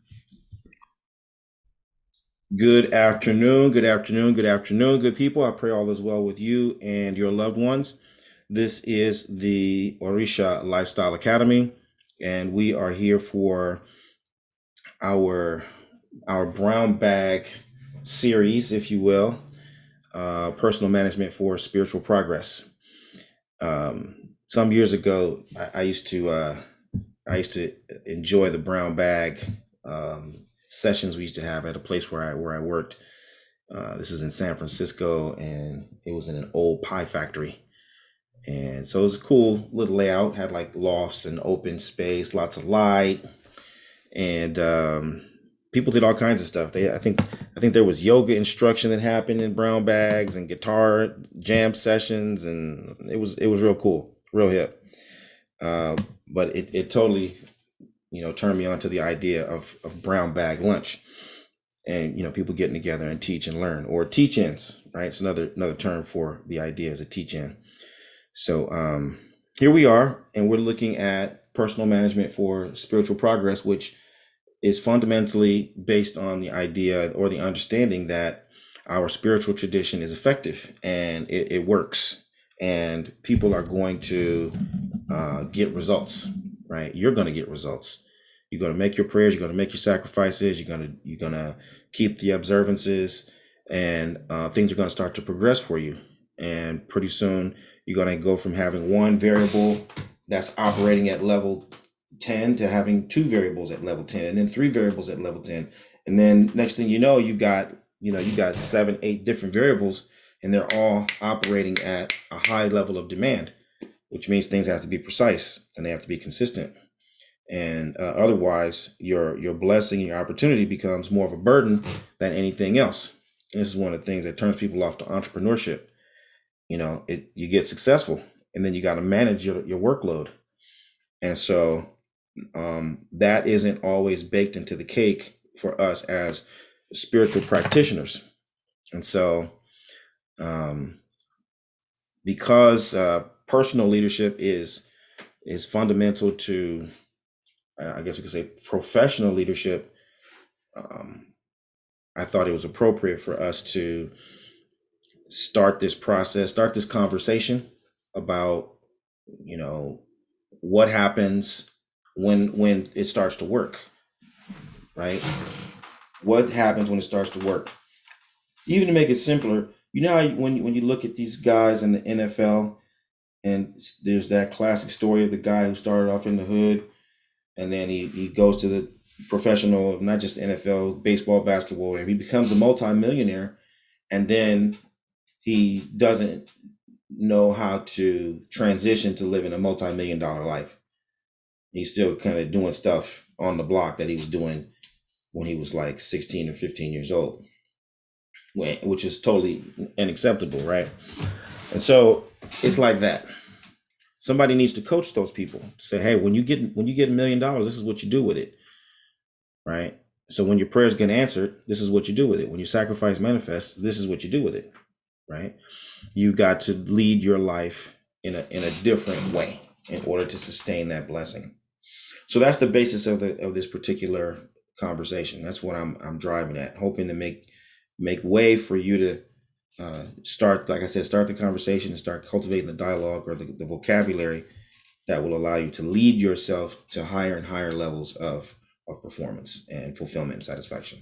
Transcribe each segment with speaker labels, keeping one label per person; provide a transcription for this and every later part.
Speaker 1: Good afternoon, good afternoon, good afternoon, good people. I pray all is well with you and your loved ones. This is the Orisha Lifestyle Academy, and we are here for our our brown bag series, if you will, personal management for spiritual progress. Some years ago, I used to enjoy the brown bag sessions we used to have at a place where I worked. This is in San Francisco, and it was in an old pie factory. And so it was a cool little layout, had like lofts and open space, lots of light, and people did all kinds of stuff. I think there was yoga instruction that happened in brown bags and guitar jam sessions, and it was real cool, real hip. Uh, but it totally turned me on to the idea of brown bag lunch and people getting together and teach and learn, or teach-ins, right? It's another term for the idea as a teach-in. So here we are, and we're looking at personal management for spiritual progress, which is fundamentally based on the idea or the understanding that our spiritual tradition is effective and it works, and people are going to get results, right? You're going to get results. You're going to make your prayers. You're going to make your sacrifices. You're going to keep the observances, and things are going to start to progress for you. And pretty soon, you're going to go from having one variable that's operating at level 10 to having two variables at level 10, and then three variables at level 10. And then next thing you got 7, 8 different variables, and they're all operating at a high level of demand, which means things have to be precise and they have to be consistent. And otherwise, your blessing and your opportunity becomes more of a burden than anything else. And this is one of the things that turns people off to entrepreneurship. You get successful, and then you got to manage your workload. And so that isn't always baked into the cake for us as spiritual practitioners. And so, um, because personal leadership is fundamental to, I guess we could say, professional leadership, um, I thought it was appropriate for us to start this conversation about, you know, what happens when it starts to work, right? What happens when it starts to work? Even to make it simpler, when you look at these guys in the NFL, and there's that classic story of the guy who started off in the hood, and then he goes to the professional, not just NFL, baseball, basketball, and he becomes a multimillionaire, and then he doesn't know how to transition to living a multi-million dollar life. He's still kind of doing stuff on the block that he was doing when he was like 16 or 15 years old, which is totally unacceptable, right? And so it's like that. Somebody needs to coach those people to say, hey, when you get $1 million, this is what you do with it, right? So when your prayers get answered, this is what you do with it. When your sacrifice manifests, this is what you do with it, right? You got to lead your life in a different way in order to sustain that blessing. So that's the basis of this particular conversation. That's what I'm driving at, hoping to make way for you to start, like I said, start the conversation and start cultivating the dialogue or the vocabulary that will allow you to lead yourself to higher and higher levels of performance and fulfillment and satisfaction.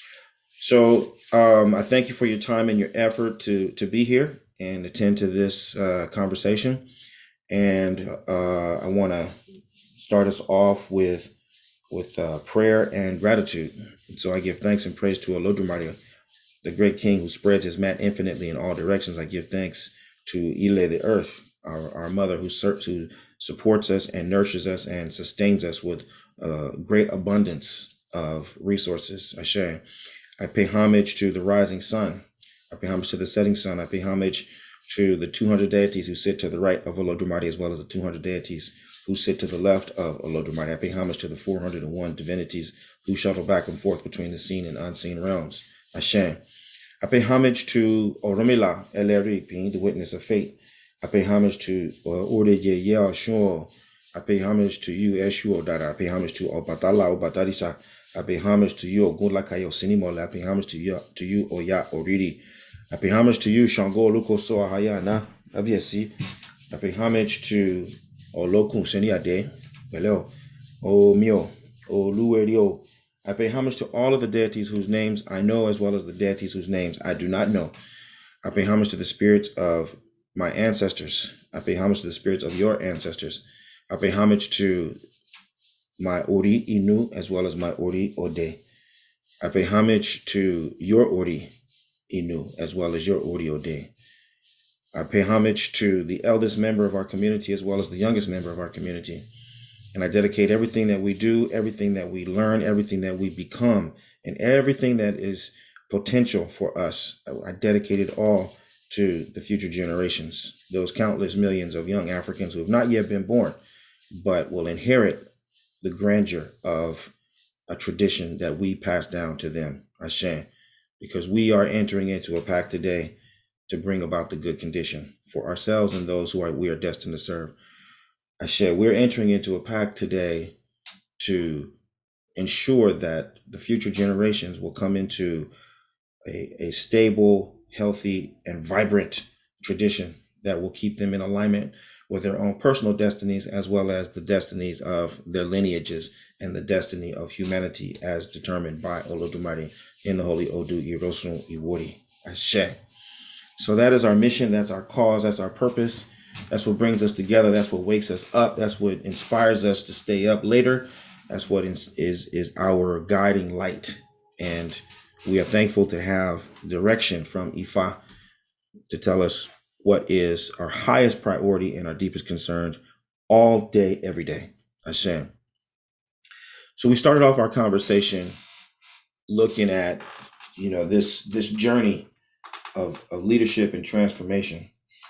Speaker 1: So I thank you for your time and your effort to be here and attend to this conversation. And I want to start us off with prayer and gratitude. And so I give thanks and praise to Olodumare, the great King who spreads his mat infinitely in all directions. I give thanks to Ile, the earth, our mother who supports us and nurtures us and sustains us with great abundance of resources. Ashe. I pay homage to the rising sun. I pay homage to the setting sun. I pay homage to the 200 deities who sit to the right of Olodumare, as well as the 200 deities who sit to the left of Olodumare. I pay homage to the 401 divinities who shuffle back and forth between the seen and unseen realms. Ashe. I pay homage to Oromila Eleri, being the witness of fate. I pay homage to Oreye Yeo Shuo. I pay homage to you, Eshu Odara. I pay homage to Obatala Obatarisa. I pay homage to you, Ogulakayo Sinimole. I pay homage to you, Oya Oriri. I pay homage to you, Shango Luko Soahaya Na. Abiesi. I pay homage to Olokun Seniade. Hello. O Mio. O Luerio. I pay homage to all of the deities whose names I know, as well as the deities whose names I do not know. I pay homage to the spirits of my ancestors. I pay homage to the spirits of your ancestors. I pay homage to my Ori Inu as well as my Ori Ode. I pay homage to your Ori Inu as well as your Ori Ode. I pay homage to the eldest member of our community as well as the youngest member of our community. And I dedicate everything that we do, everything that we learn, everything that we become, and everything that is potential for us. I dedicate it all to the future generations, those countless millions of young Africans who have not yet been born, but will inherit the grandeur of a tradition that we pass down to them, Ashe, because we are entering into a pact today to bring about the good condition for ourselves and those we are destined to serve. Ashe, we're entering into a pact today to ensure that the future generations will come into a stable, healthy, and vibrant tradition that will keep them in alignment with their own personal destinies as well as the destinies of their lineages and the destiny of humanity as determined by Olodumare in the Holy Odu Irosun Iwori. Ashe. So that is our mission, that's our cause, that's our purpose. That's what brings us together. That's what wakes us up. That's what inspires us to stay up later. That's what is our guiding light. And we are thankful to have direction from Ifa to tell us what is our highest priority and our deepest concern all day, every day. Hashem. So we started off our conversation looking at, this journey of leadership and transformation.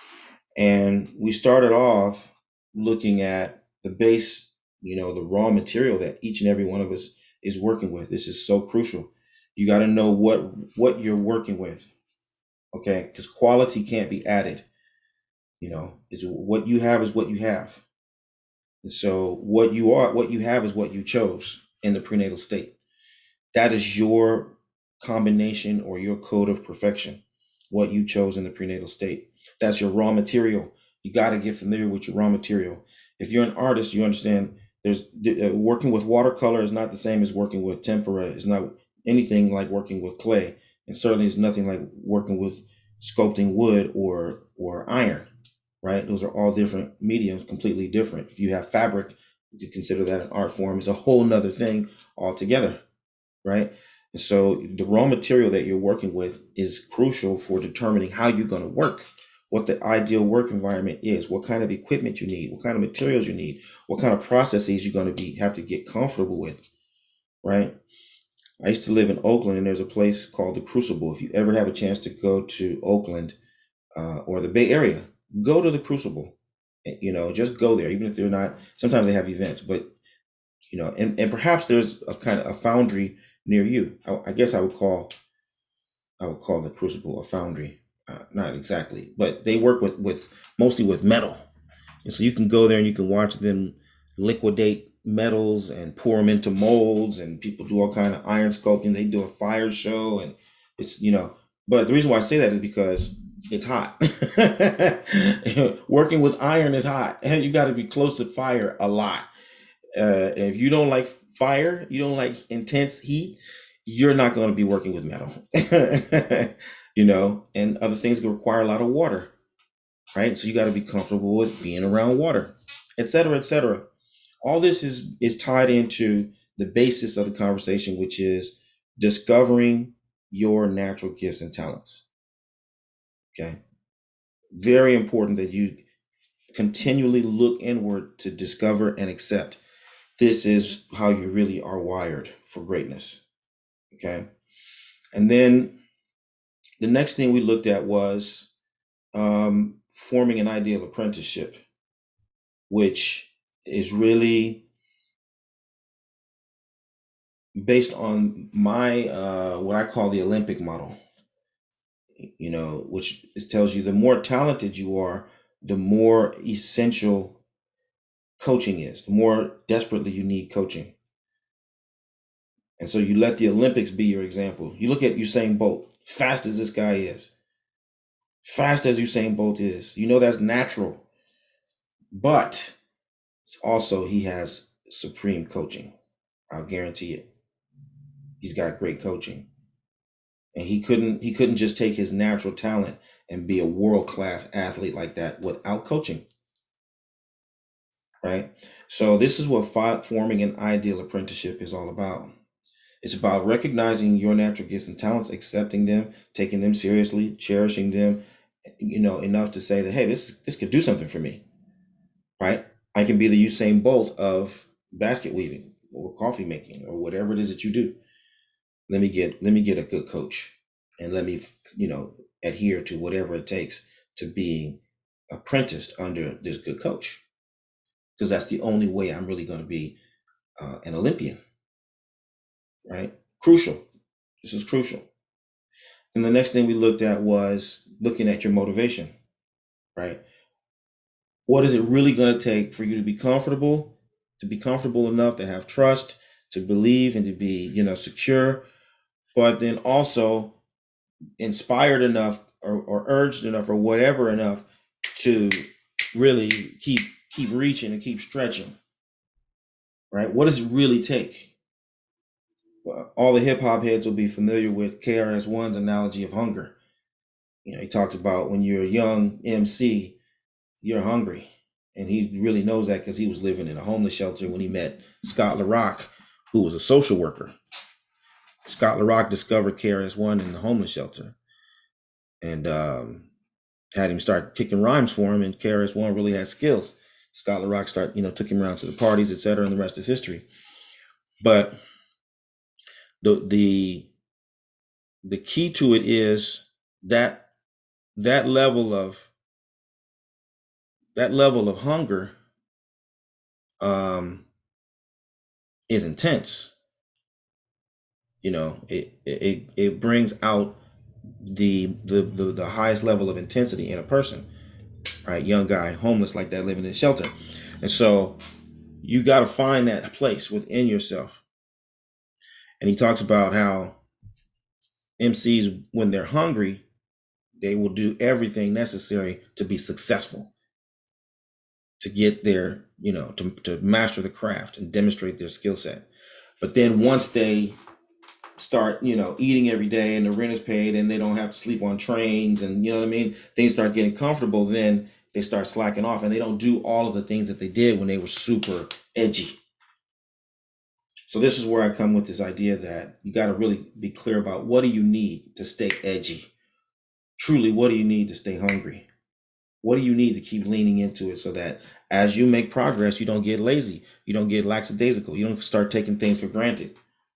Speaker 1: And we started off looking at the base, the raw material that each and every one of us is working with. This is so crucial. You got to know what you're working with, okay? Because quality can't be added. It's what you have is what you have. And so what you have is what you chose in the prenatal state. That is your combination or your code of perfection, what you chose in the prenatal state. That's your raw material. You got to get familiar with your raw material. If you're an artist, you understand there's working with watercolor is not the same as working with tempera. It's not anything like working with clay. And certainly it's nothing like working with sculpting wood or iron, right? Those are all different mediums, completely different. If you have fabric, you could consider that an art form. It's a whole nother thing altogether, right? And so the raw material that you're working with is crucial for determining how you're going to work, what the ideal work environment is, what kind of equipment you need, what kind of materials you need, what kind of processes you're going to have to get comfortable with, right? I used to live in Oakland, and there's a place called the Crucible. If you ever have a chance to go to Oakland or the Bay Area, go to the Crucible. Just go there, even if they're not. Sometimes they have events, but and perhaps there's a kind of a foundry near you. I guess I would call the Crucible a foundry. Not exactly, but they work with mostly with metal, and so you can go there and you can watch them liquidate metals and pour them into molds, and people do all kind of iron sculpting. They do a fire show, and it's But the reason why I say that is because it's hot. Working with iron is hot, and you got to be close to fire a lot. And if you don't like fire, you don't like intense heat, you're not going to be working with metal. And other things that require a lot of water, right? So you got to be comfortable with being around water, et cetera, et cetera. All this is tied into the basis of the conversation, which is discovering your natural gifts and talents. Okay. Very important that you continually look inward to discover and accept. This is how you really are wired for greatness. Okay. And then the next thing we looked at was forming an ideal apprenticeship, which is really based on my what I call the Olympic model. Which tells you the more talented you are, the more essential coaching is, the more desperately you need coaching. And so you let the Olympics be your example. You look at Usain Bolt, fast as this guy is, fast as Usain Bolt is, you know that's natural. But it's also, he has supreme coaching. I'll guarantee it. He's got great coaching. And he couldn't just take his natural talent and be a world-class athlete like that without coaching. Right? So this is what forming an ideal apprenticeship is all about. It's about recognizing your natural gifts and talents, accepting them, taking them seriously, cherishing them, enough to say that, hey, this could do something for me, right? I can be the Usain Bolt of basket weaving or coffee making or whatever it is that you do. Let me get a good coach, and let me, adhere to whatever it takes to being apprenticed under this good coach, because that's the only way I'm really going to be an Olympian, right? Crucial. This is crucial. And the next thing we looked at was looking at your motivation, right? What is it really going to take for you to be comfortable enough to have trust, to believe, and to be, secure, but then also inspired enough, or urged enough, or whatever enough, to really keep reaching and keep stretching, right? What does it really take? Well, all the hip hop heads will be familiar with KRS-One's analogy of hunger. He talked about when you're a young MC, you're hungry. And he really knows that because he was living in a homeless shelter when he met Scott LaRock, who was a social worker. Scott LaRock discovered KRS-One in the homeless shelter, and had him start kicking rhymes for him. And KRS-One really had skills. Scott LaRock took him around to the parties, etc., and the rest is history. But the key to it is that level of hunger is intense. It brings out the highest level of intensity in a person, right? Young guy, homeless like that, living in a shelter. And so you got to find that place within yourself. And he talks about how MCs, when they're hungry, they will do everything necessary to be successful, to get their, to master the craft and demonstrate their skill set. But then once they start, eating every day, and the rent is paid, and they don't have to sleep on trains, and things start getting comfortable, then they start slacking off, and they don't do all of the things that they did when they were super edgy. So this is where I come with this idea that you got to really be clear about, what do you need to stay edgy? Truly, what do you need to stay hungry? What do you need to keep leaning into it, so that as you make progress, you don't get lazy, you don't get lackadaisical, you don't start taking things for granted.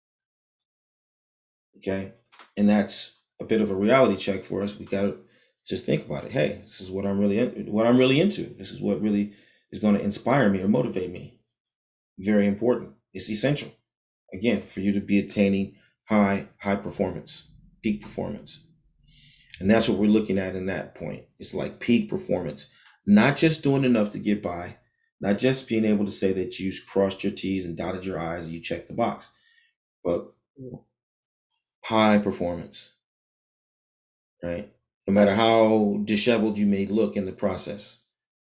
Speaker 1: Okay. And that's a bit of a reality check for us. We got to just think about it. Hey, this is what I'm really into. This is what really is going to inspire me or motivate me. Very important. It's essential, again, for you to be attaining high performance, peak performance. And that's what we're looking at in that point. It's like peak performance, not just doing enough to get by, not just being able to say that you crossed your T's and dotted your I's and you checked the box, but high performance, right? No matter how disheveled you may look in the process,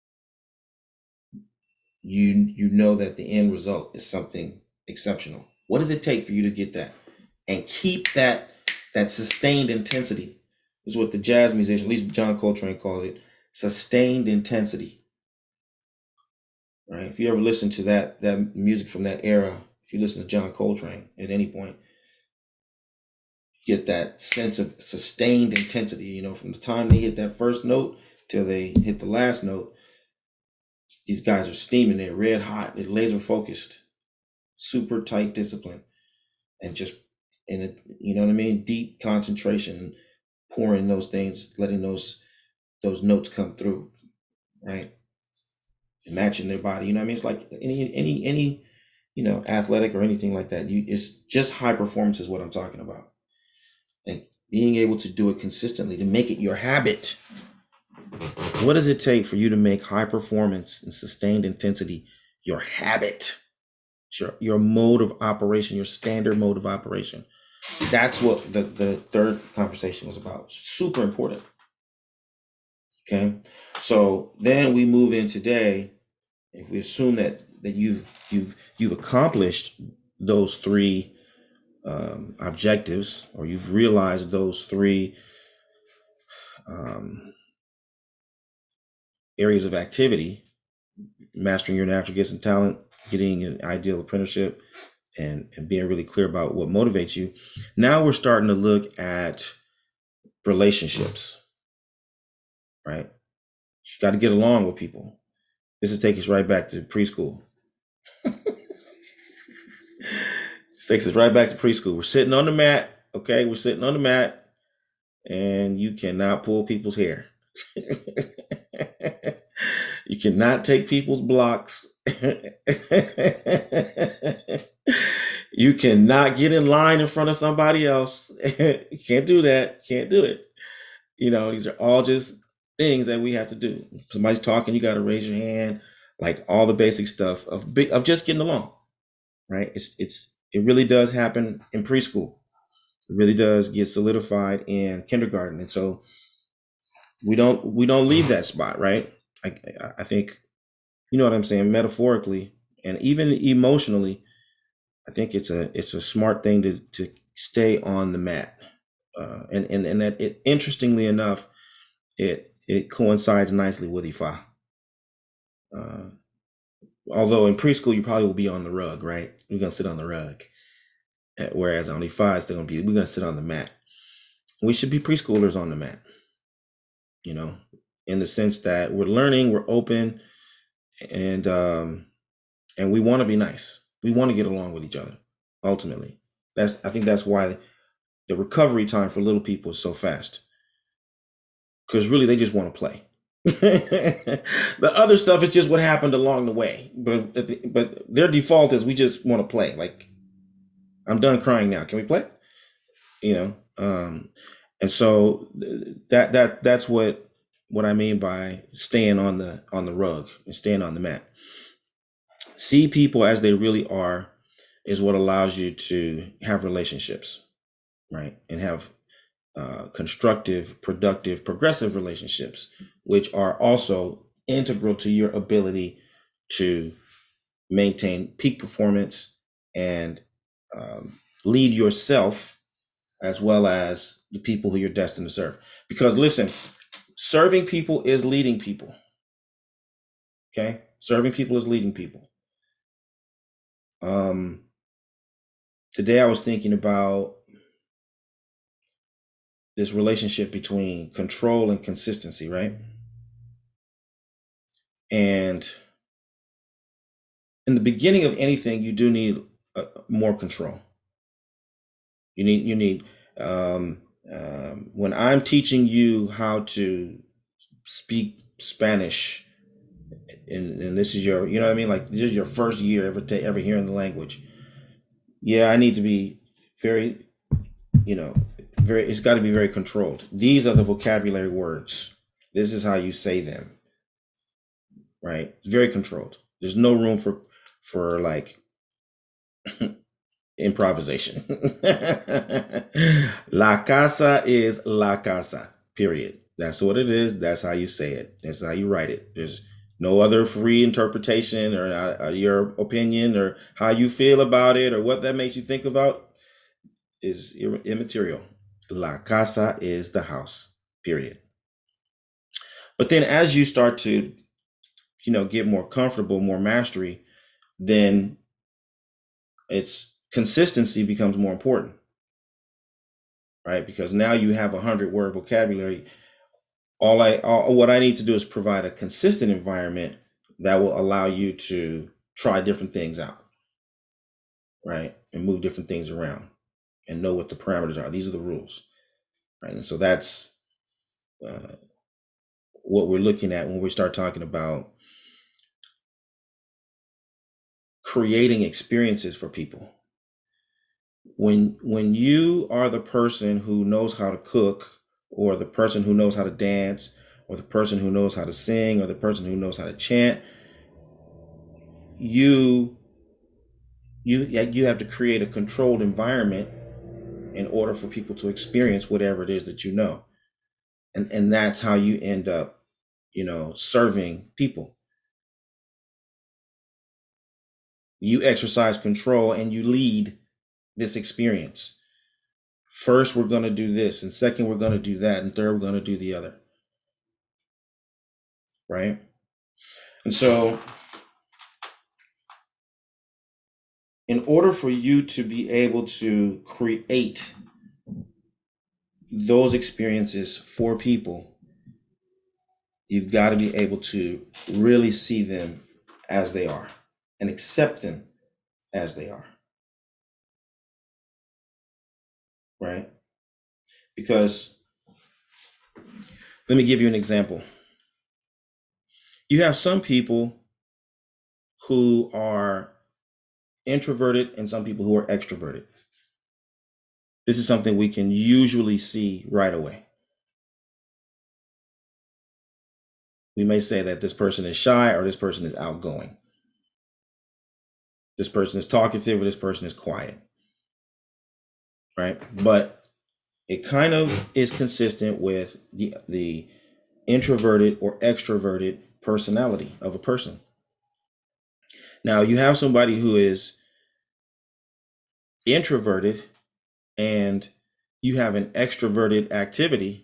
Speaker 1: you know that the end result is something exceptional. What does it take for you to get that and keep that sustained intensity? This is what the jazz musician, at least John Coltrane, called it, sustained intensity. Right? If you ever listen to that music from that era, if you listen to John Coltrane at any point, get that sense of sustained intensity, from the time they hit that first note till they hit the last note. These guys are steaming, they're red hot, they're laser focused, super tight discipline, and just in a, deep concentration, pouring those things, letting those notes come through, right? And matching their body, it's like any athletic or anything like that. It's just high performance is what I'm talking about. And being able to do it consistently, to make it your habit. What does it take for you to make high performance and sustained intensity your habit? Your mode of operation, your standard mode of operation. That's what the third conversation was about. Super important. Okay. So then we move in today. If we assume that you've accomplished those three objectives, or you've realized those three um, areas of activity: mastering your natural gifts and talent, getting an ideal apprenticeship, and being really clear about what motivates you. Now we're starting to look at relationships, right? You got to get along with people. This is take us right back to preschool. Takes us right back to preschool. We're sitting on the mat. Okay, we're sitting on the mat, and you cannot pull people's hair. You cannot take people's blocks. You cannot get in line in front of somebody else. You can't do that. Can't do it. These are all just things that we have to do. Somebody's talking, you got to raise your hand, like all the basic stuff of just getting along, right? It really does happen in preschool. It really does get solidified in kindergarten, and so we don't leave that spot, right? I think you know what I'm saying, metaphorically and even emotionally. I think it's a smart thing to stay on the mat, and that it, interestingly enough, it coincides nicely with Ifa. Uh, Although in preschool you probably will be on the rug, right? We're gonna sit on the rug, whereas on Ifa it's we're gonna sit on the mat. We should be preschoolers on the mat, you know, in the sense that we're learning, we're open, and we want to be nice. We want to get along with each other. Ultimately, I think that's why the recovery time for little people is so fast, because really they just want to play. The other stuff is just what happened along the way, but their default is we just want to play. Like, I'm done crying now. Can we play? You know, and so that's what I mean by staying on the rug and staying on the mat. See people as they really are is what allows you to have relationships, right? And have constructive, productive, progressive relationships, which are also integral to your ability to maintain peak performance and lead yourself as well as the people who you're destined to serve. Because listen, serving people is leading people. Okay? Serving people is leading people. Today I was thinking about this relationship between control and consistency, right? And in the beginning of anything, you do need more control. You need when I'm teaching you how to speak Spanish, and this is your, you know what I mean, like this is your first year ever hearing the language. Yeah, I need to be very, you know, very. It's got to be very controlled. These are the vocabulary words. This is how you say them, right? It's very controlled. There's no room for like improvisation. La casa is la casa, period. That's what it is. That's how you say it. That's how you write it. There's no other free interpretation or your opinion or how you feel about it or what that makes you think about is immaterial. La casa is the house, period. But then as you start to, get more comfortable, more mastery, then it's consistency becomes more important, right? Because now you have 100-word vocabulary. What I need to do is provide a consistent environment that will allow you to try different things out, right? And move different things around and know what the parameters are. These are the rules, right? And so that's uh, what we're looking at when we start talking about creating experiences for people. When you are the person who knows how to cook, or the person who knows how to dance, or the person who knows how to sing, or the person who knows how to chant, you you have to create a controlled environment in order for people to experience whatever it is that you know. And that's how you end up, serving people. You exercise control and you lead this experience. First, we're going to do this, and second, we're going to do that, and third, we're going to do the other. Right? And so, in order for you to be able to create those experiences for people, you've got to be able to really see them as they are and accept them as they are. Right? Because let me give you an example. You have some people who are introverted and some people who are extroverted. This is something we can usually see right away. We may say that this person is shy or this person is outgoing. This person is talkative or this person is quiet. Right? But it kind of is consistent with the introverted or extroverted personality of a person. Now, you have somebody who is introverted and you have an extroverted activity.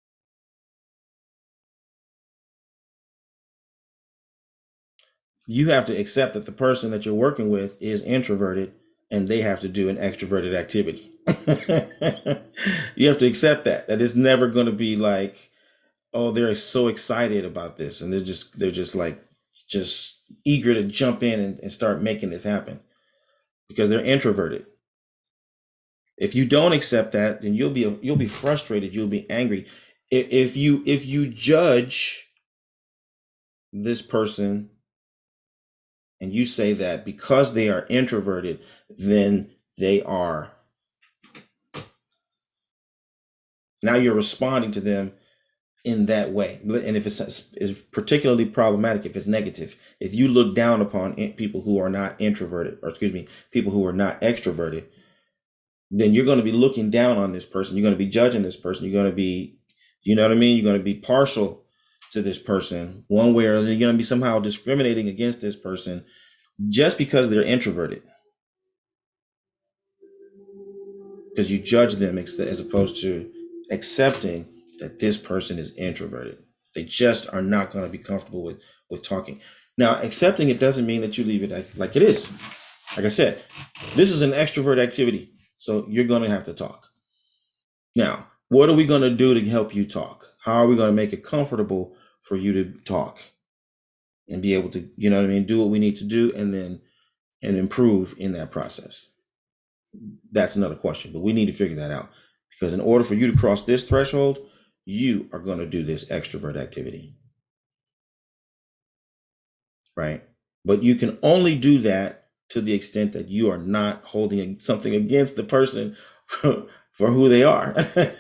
Speaker 1: You have to accept that the person that you're working with is introverted and they have to do an extroverted activity. You have to accept that it's never going to be like, oh, they're so excited about this and they're just like just eager to jump in and start making this happen because they're introverted. If you don't accept that, then you'll be frustrated, you'll be angry. If you judge this person and you say that because they are introverted, then they are, now you're responding to them in that way. And if it's particularly problematic, if it's negative, if you look down upon people who are not introverted, or excuse me, people who are not extroverted, then you're going to be looking down on this person. You're going to be judging this person. You're going to be, you know what I mean? You're going to be partial to this person one way or another. You're going to be somehow discriminating against this person just because they're introverted, because you judge them as opposed to accepting that this person is introverted. They just are not going to be comfortable with talking. Now, accepting it doesn't mean that you leave it like it is. Like I said, this is an extrovert activity, so you're going to have to talk. Now, what are we going to do to help you talk? How are we going to make it comfortable for you to talk and be able to, you know what I mean, do what we need to do and improve in that process? That's another question, but we need to figure that out, because in order for you to cross this threshold, you are going to do this extrovert activity, right? But you can only do that to the extent that you are not holding something against the person for who they are.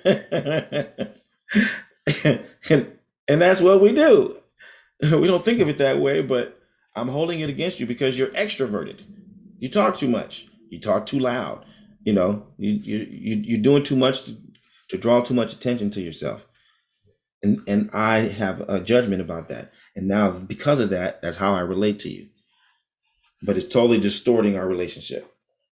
Speaker 1: and that's what we do. We don't think of it that way, but I'm holding it against you because you're extroverted. You talk too much. You talk too loud. You're doing too much to draw too much attention to yourself. And I have a judgment about that. And now because of that, that's how I relate to you. But it's totally distorting our relationship.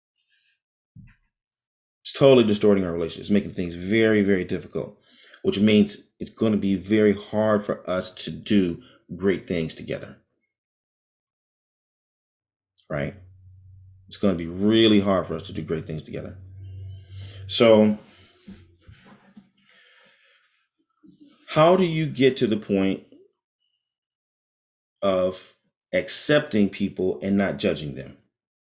Speaker 1: It's totally distorting our relationship. It's making things very, very difficult, which means it's going to be very hard for us to do great things together. Right? It's going to be really hard for us to do great things together. So, how do you get to the point of accepting people and not judging them?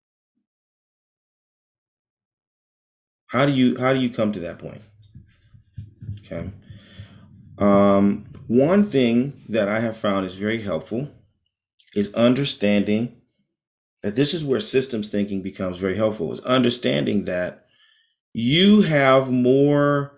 Speaker 1: How do you come to that point? Okay. One thing that I have found is very helpful is understanding that this is where systems thinking becomes very helpful, is understanding that you have more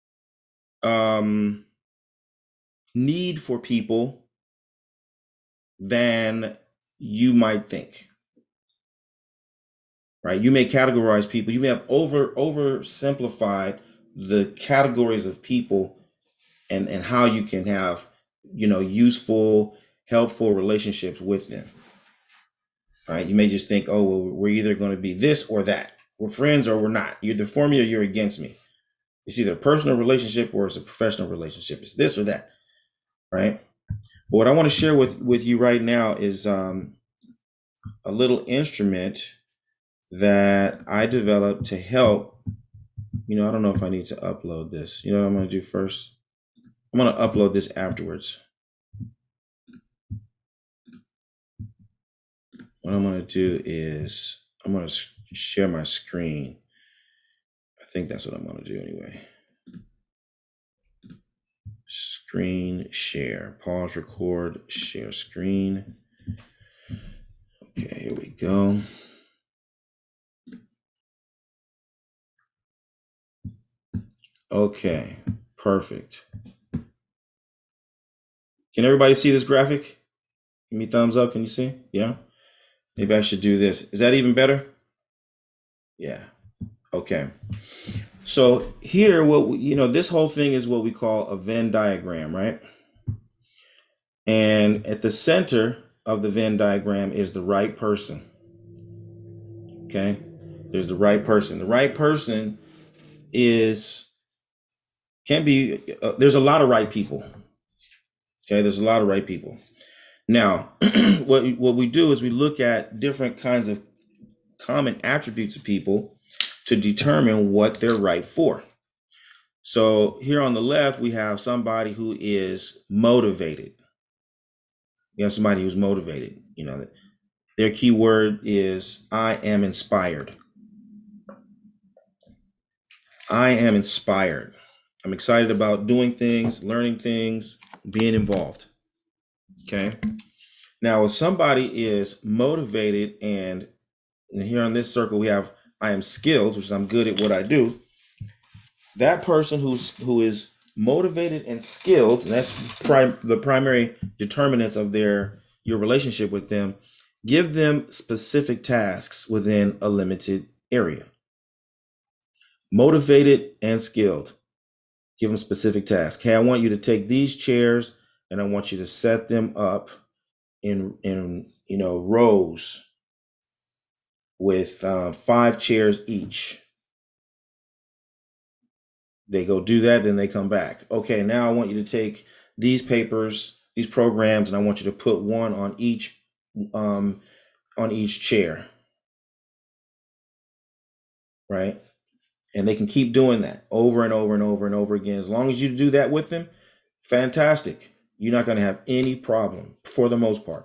Speaker 1: um, need for people than you might think. right? You may categorize people. You may have oversimplified the categories of people and how you can have, useful, helpful relationships with them, right? You may just think, oh, well, we're either going to be this or that. We're friends or we're not. You're for me or you're against me. It's either a personal relationship or it's a professional relationship. It's this or that, right? But what I want to share with you right now is a little instrument that I developed to help. I don't know if I need to upload this. You know what I'm going to do first? I'm going to upload this afterwards. What I'm going to do is I'm going to share my screen. I think that's what I'm going to do anyway. Screen share, pause, record, share screen. Okay, here we go. Okay, perfect. Can everybody see this graphic? Give me thumbs up. Can you see? Yeah. Maybe I should do this. Is that even better? Yeah. Okay. So here, this whole thing is what we call a Venn diagram, right? And at the center of the Venn diagram is the right person. Okay. There's the right person. The right person can be, there's a lot of right people. Okay. There's a lot of right people. Now, what we do is we look at different kinds of common attributes of people to determine what they're right for. So here on the left, we have somebody who is motivated. You have somebody who's motivated. Their keyword is I am inspired. I am inspired. I'm excited about doing things, learning things, being involved. Okay. Now, if somebody is motivated, and here on this circle, we have I am skilled, which is I'm good at what I do. That person who is motivated and skilled, and that's the primary determinants of your relationship with them. Give them specific tasks within a limited area. Motivated and skilled. Give them specific tasks. Hey, I want you to take these chairs and I want you to set them up in rows with 5 chairs each. They go do that, then they come back. Okay, now I want you to take these papers, these programs, and I want you to put one on each chair. Right? And they can keep doing that over and over and over and over again. As long as you do that with them, fantastic. You're not going to have any problem for the most part.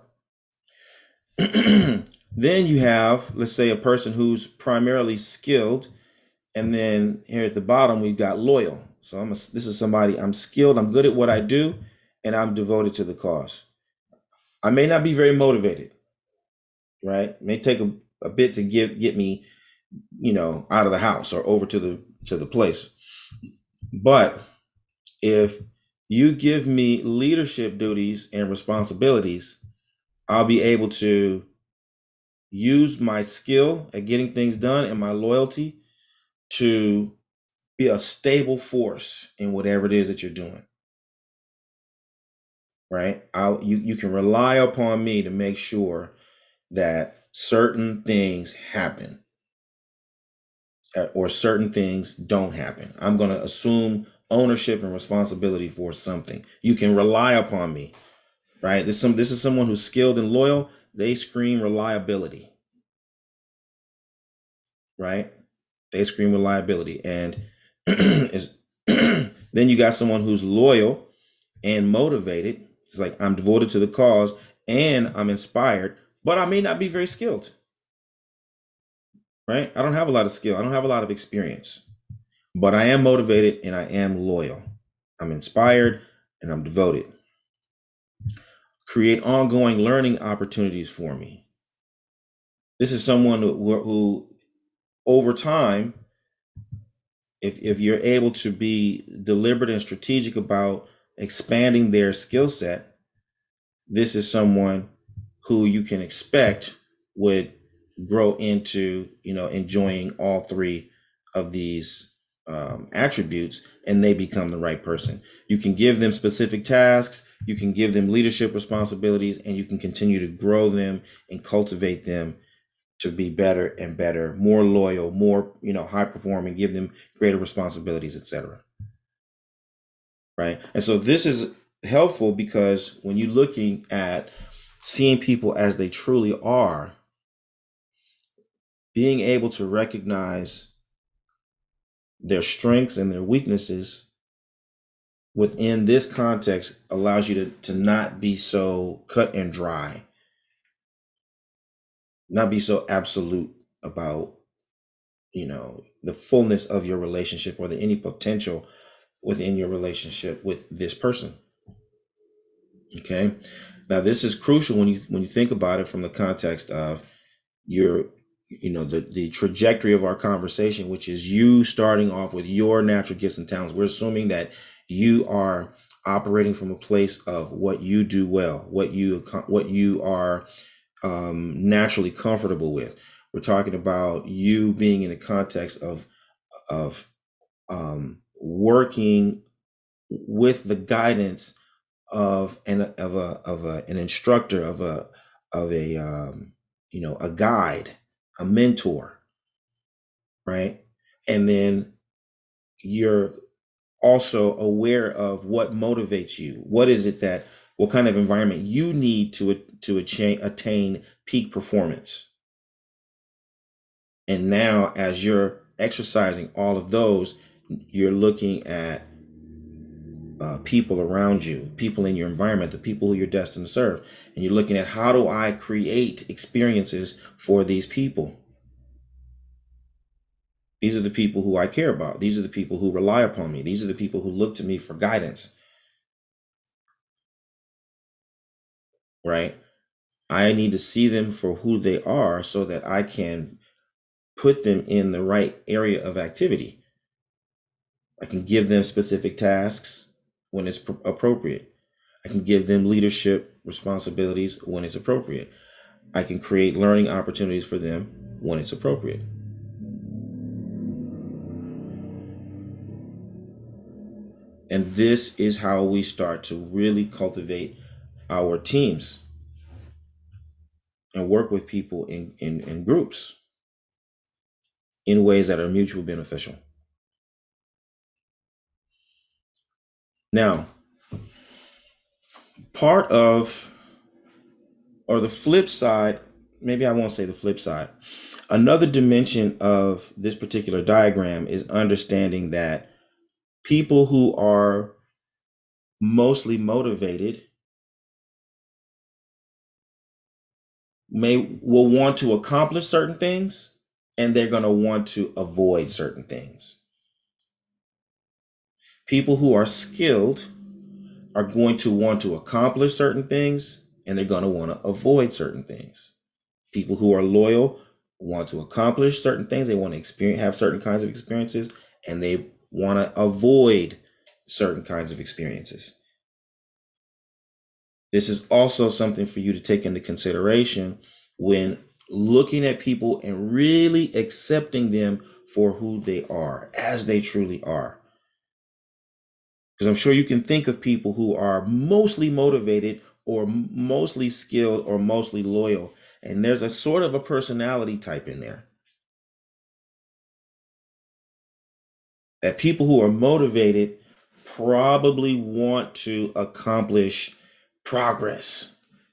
Speaker 1: Then you have, let's say, a person who's primarily skilled. And then here at the bottom, we've got loyal. So this is somebody, I'm skilled, I'm good at what I do, and I'm devoted to the cause. I may not be very motivated, right? It may take a bit to get me, out of the house or over to the place. But if you give me leadership duties and responsibilities, I'll be able to use my skill at getting things done and my loyalty to be a stable force in whatever it is that you're doing. Right? You can rely upon me to make sure that certain things happen or certain things don't happen. I'm going to assume ownership and responsibility for something. You can rely upon me. Right? This is someone who's skilled and loyal. They scream reliability. Right? They scream reliability. And then you got someone who's loyal and motivated. It's like, I'm devoted to the cause and I'm inspired, but I may not be very skilled. Right? I don't have a lot of skill. I don't have a lot of experience, but I am motivated and I am loyal. I'm inspired and I'm devoted. Create ongoing learning opportunities for me. This is someone who over time, if you're able to be deliberate and strategic about expanding their skill set, this is someone who you can expect would grow into, enjoying all three of these attributes, and they become the right person. You can give them specific tasks, you can give them leadership responsibilities, and you can continue to grow them and cultivate them to be better and better, more loyal, more, high performing, give them greater responsibilities, etc. Right. And so this is helpful because when you're looking at seeing people as they truly are, being able to recognize their strengths and their weaknesses within this context allows you to not be so cut and dry, not be so absolute about, the fullness of your relationship or any potential within your relationship with this person. Okay. Now this is crucial when you think about it from the context of your, the trajectory of our conversation, which is you starting off with your natural gifts and talents. We're assuming that you are operating from a place of what you do well, what you are naturally comfortable with. We're talking about you being in the context of working with the guidance of an instructor, of a guide, a mentor, right? And then you're also aware of what motivates you. What kind of environment you need to attain peak performance. And now, as you're exercising all of those, you're looking at people around you, people in your environment, the people who you're destined to serve. And you're looking at, how do I create experiences for these people? These are the people who I care about. These are the people who rely upon me. These are the people who look to me for guidance, right? I need to see them for who they are so that I can put them in the right area of activity. I can give them specific tasks when it's appropriate. I can give them leadership responsibilities when it's appropriate. I can create learning opportunities for them when it's appropriate. And this is how we start to really cultivate our teams and work with people in groups in ways that are mutually beneficial. Now, part of, or the flip side, maybe I won't say the flip side, another dimension of this particular diagram is understanding that people who are mostly motivated will want to accomplish certain things, and they're going to want to avoid certain things. People who are skilled are going to want to accomplish certain things, and they're going to want to avoid certain things. People who are loyal want to accomplish certain things, they want to have certain kinds of experiences, and they want to avoid certain kinds of experiences. This is also something for you to take into consideration when looking at people and really accepting them for who they are, as they truly are. Because I'm sure you can think of people who are mostly motivated or mostly skilled or mostly loyal, and there's a sort of a personality type in there. That people who are motivated probably want to accomplish progress.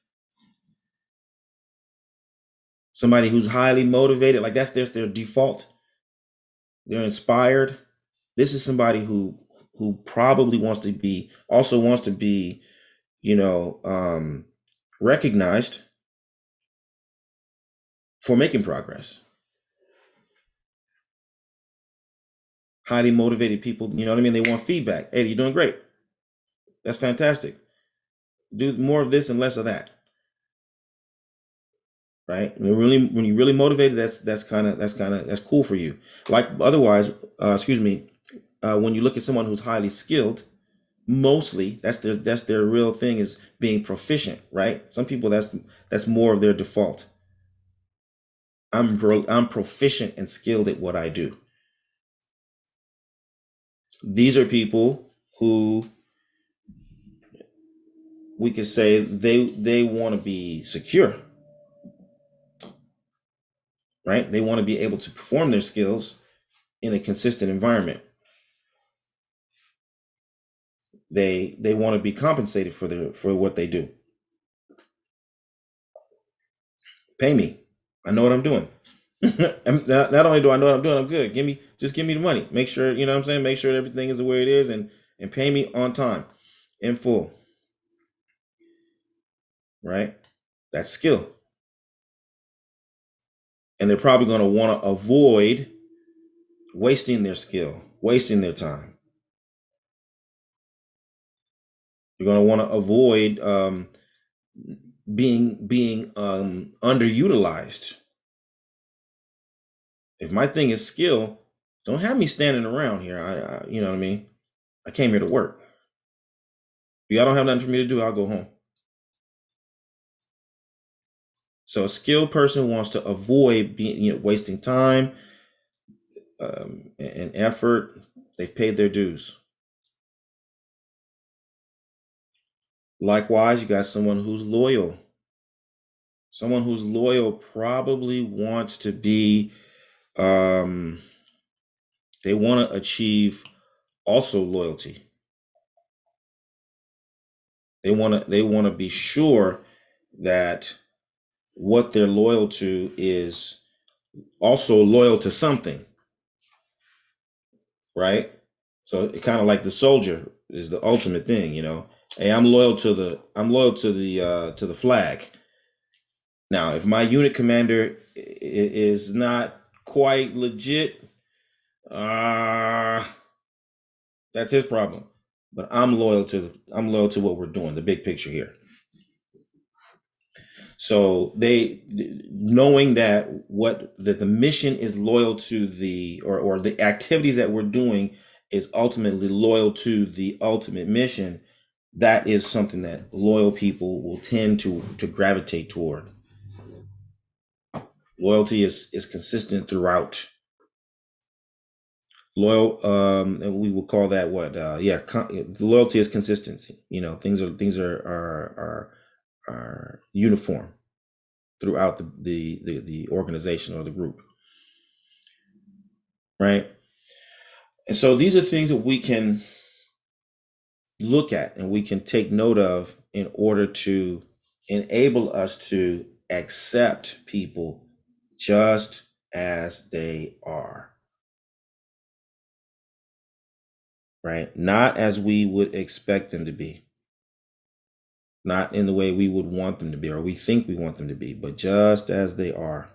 Speaker 1: Somebody who's highly motivated, like that's their default. They're inspired. This is somebody who probably wants to be, you know, recognized for making progress. Highly motivated people, you know what I mean? They want feedback. Hey, you're doing great. That's fantastic. Do more of this and less of that. Right? When you're really motivated, that's cool for you. Like otherwise, excuse me, when you look at someone who's highly skilled, mostly that's their real thing is being proficient, right? Some people that's more of their default. I'm proficient and skilled at what I do. These are people who we could say they want to be secure, right? They want to be able to perform their skills in a consistent environment. They want to be compensated for what they do. Pay me. I know what I'm doing. Not only do I know what I'm doing, I'm good. Give me the money. Make sure, you know what I'm saying? Make sure everything is the way it is, and pay me on time, in full. Right? That's skill. And they're probably going to want to avoid wasting their skill, wasting their time. You're going to want to avoid being underutilized. If my thing is skill, don't have me standing around here. You know what I mean. I came here to work. If y'all don't have nothing for me to do, I'll go home. So a skilled person wants to avoid being, wasting time and effort. They've paid their dues. Likewise, you got someone who's loyal. Someone who's loyal probably wants to be. Um, they want to achieve also loyalty. They want to be sure that what they're loyal to is also loyal to something, right? So it kind of like the soldier is the ultimate thing, Hey, I'm loyal to the flag. Now, if my unit commander is not quite legit, uh that's his problem. But I'm loyal to what we're doing, the big picture here. So they knowing that the mission is loyal to or the activities that we're doing is ultimately loyal to the ultimate mission, that is something that loyal people will tend to gravitate toward. Loyalty is consistent throughout. Loyal, and we will call that what? Yeah, loyalty is consistency. Things are uniform throughout the organization or the group, right? And so these are things that we can look at and we can take note of in order to enable us to accept people just as they are, right? Not as we would expect them to be, not in the way we would want them to be or we think we want them to be, but just as they are.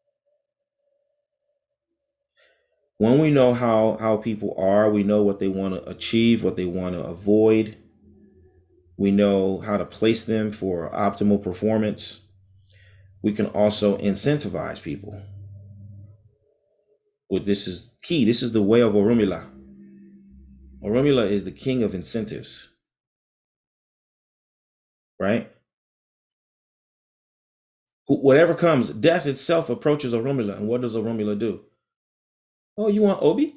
Speaker 1: When we know how people are, we know what they want to achieve, what they want to avoid. We know how to place them for optimal performance. We can also incentivize people. Well, this is key. This is the way of Orunmila. Orunmila is the king of incentives, right? Whatever comes, death itself approaches Orunmila. And what does Orunmila do? Oh, you want Obi?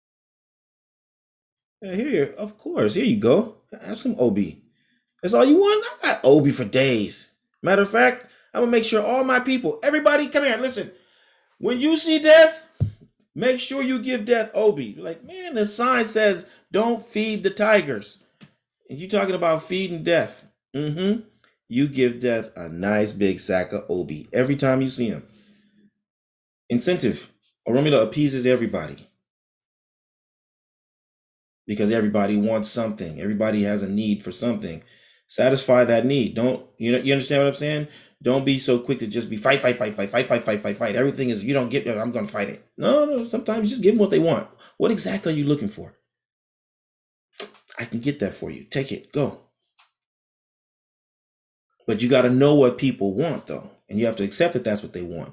Speaker 1: Yeah, here, of course. Here you go. Have some Obi. That's all you want? I got Obi for days. Matter of fact, I'm gonna make sure all my people, everybody, come here. Listen, when you see death, make sure you give death Obi. Like, man, the sign says don't feed the tigers. And you talking about feeding death. Mm-hmm. You give death a nice big sack of Obi every time you see him. Incentive. Oromila appeases everybody because everybody wants something. Everybody has a need for something. Satisfy that need. Don't you understand what I'm saying? Don't be so quick to just be fight, fight, fight, fight, fight, fight, fight, fight, fight. Everything is you don't get I'm gonna fight it. No. Sometimes just give them what they want. What exactly are you looking for? I can get that for you. Take it. Go. But you got to know what people want, though, and you have to accept that that's what they want.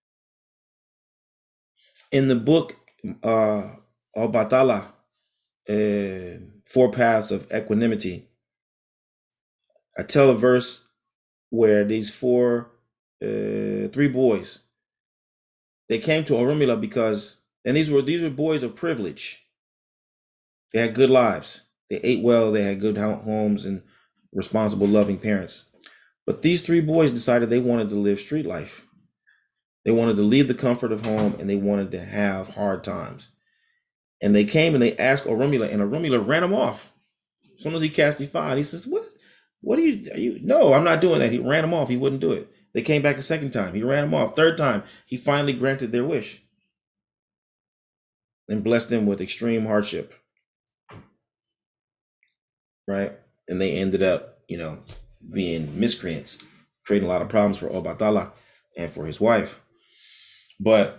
Speaker 1: In the book, Al-Batala, Four Paths of Equanimity, I tell a verse where these three boys, They came to Orumila because, and these were boys of privilege. They had good lives. They ate well. They had good homes and responsible, loving parents. But these three boys decided they wanted to live street life. They wanted to leave the comfort of home and they wanted to have hard times. And they came and they asked Orumila, and Orumila ran them off. As soon as he cast Ifa, he says, What are you? No, I'm not doing that." He ran them off. He wouldn't do it. They came back a second time. He ran them off. Third time, he finally granted their wish and blessed them with extreme hardship, right? And they ended up, being miscreants, creating a lot of problems for Obatala and for his wife. But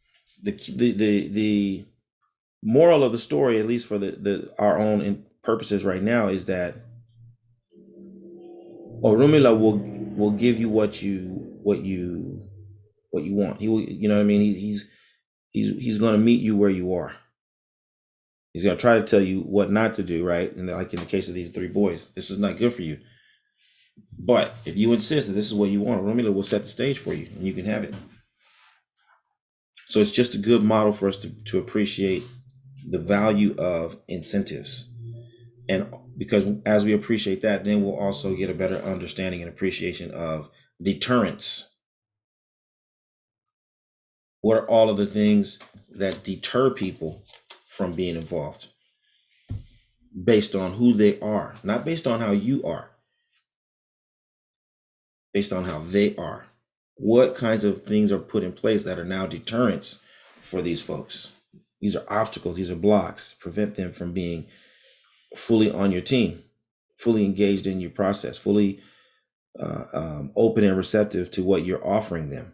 Speaker 1: the moral of the story, at least for the our own purposes right now, is that Orumila will give you what you want. He will, you know what I mean. He's going to meet you where you are. He's going to try to tell you what not to do, right? And like in the case of these three boys, this is not good for you. But if you insist that this is what you want, Orumila will set the stage for you, and you can have it. So it's just a good model for us to appreciate the value of incentives. And because as we appreciate that, then we'll also get a better understanding and appreciation of deterrence. What are all of the things that deter people from being involved? Based on who they are, not based on how you are, based on how they are. What kinds of things are put in place that are now deterrents for these folks? These are obstacles, these are blocks, prevent them from being fully on your team, fully engaged in your process, fully open and receptive to what you're offering them.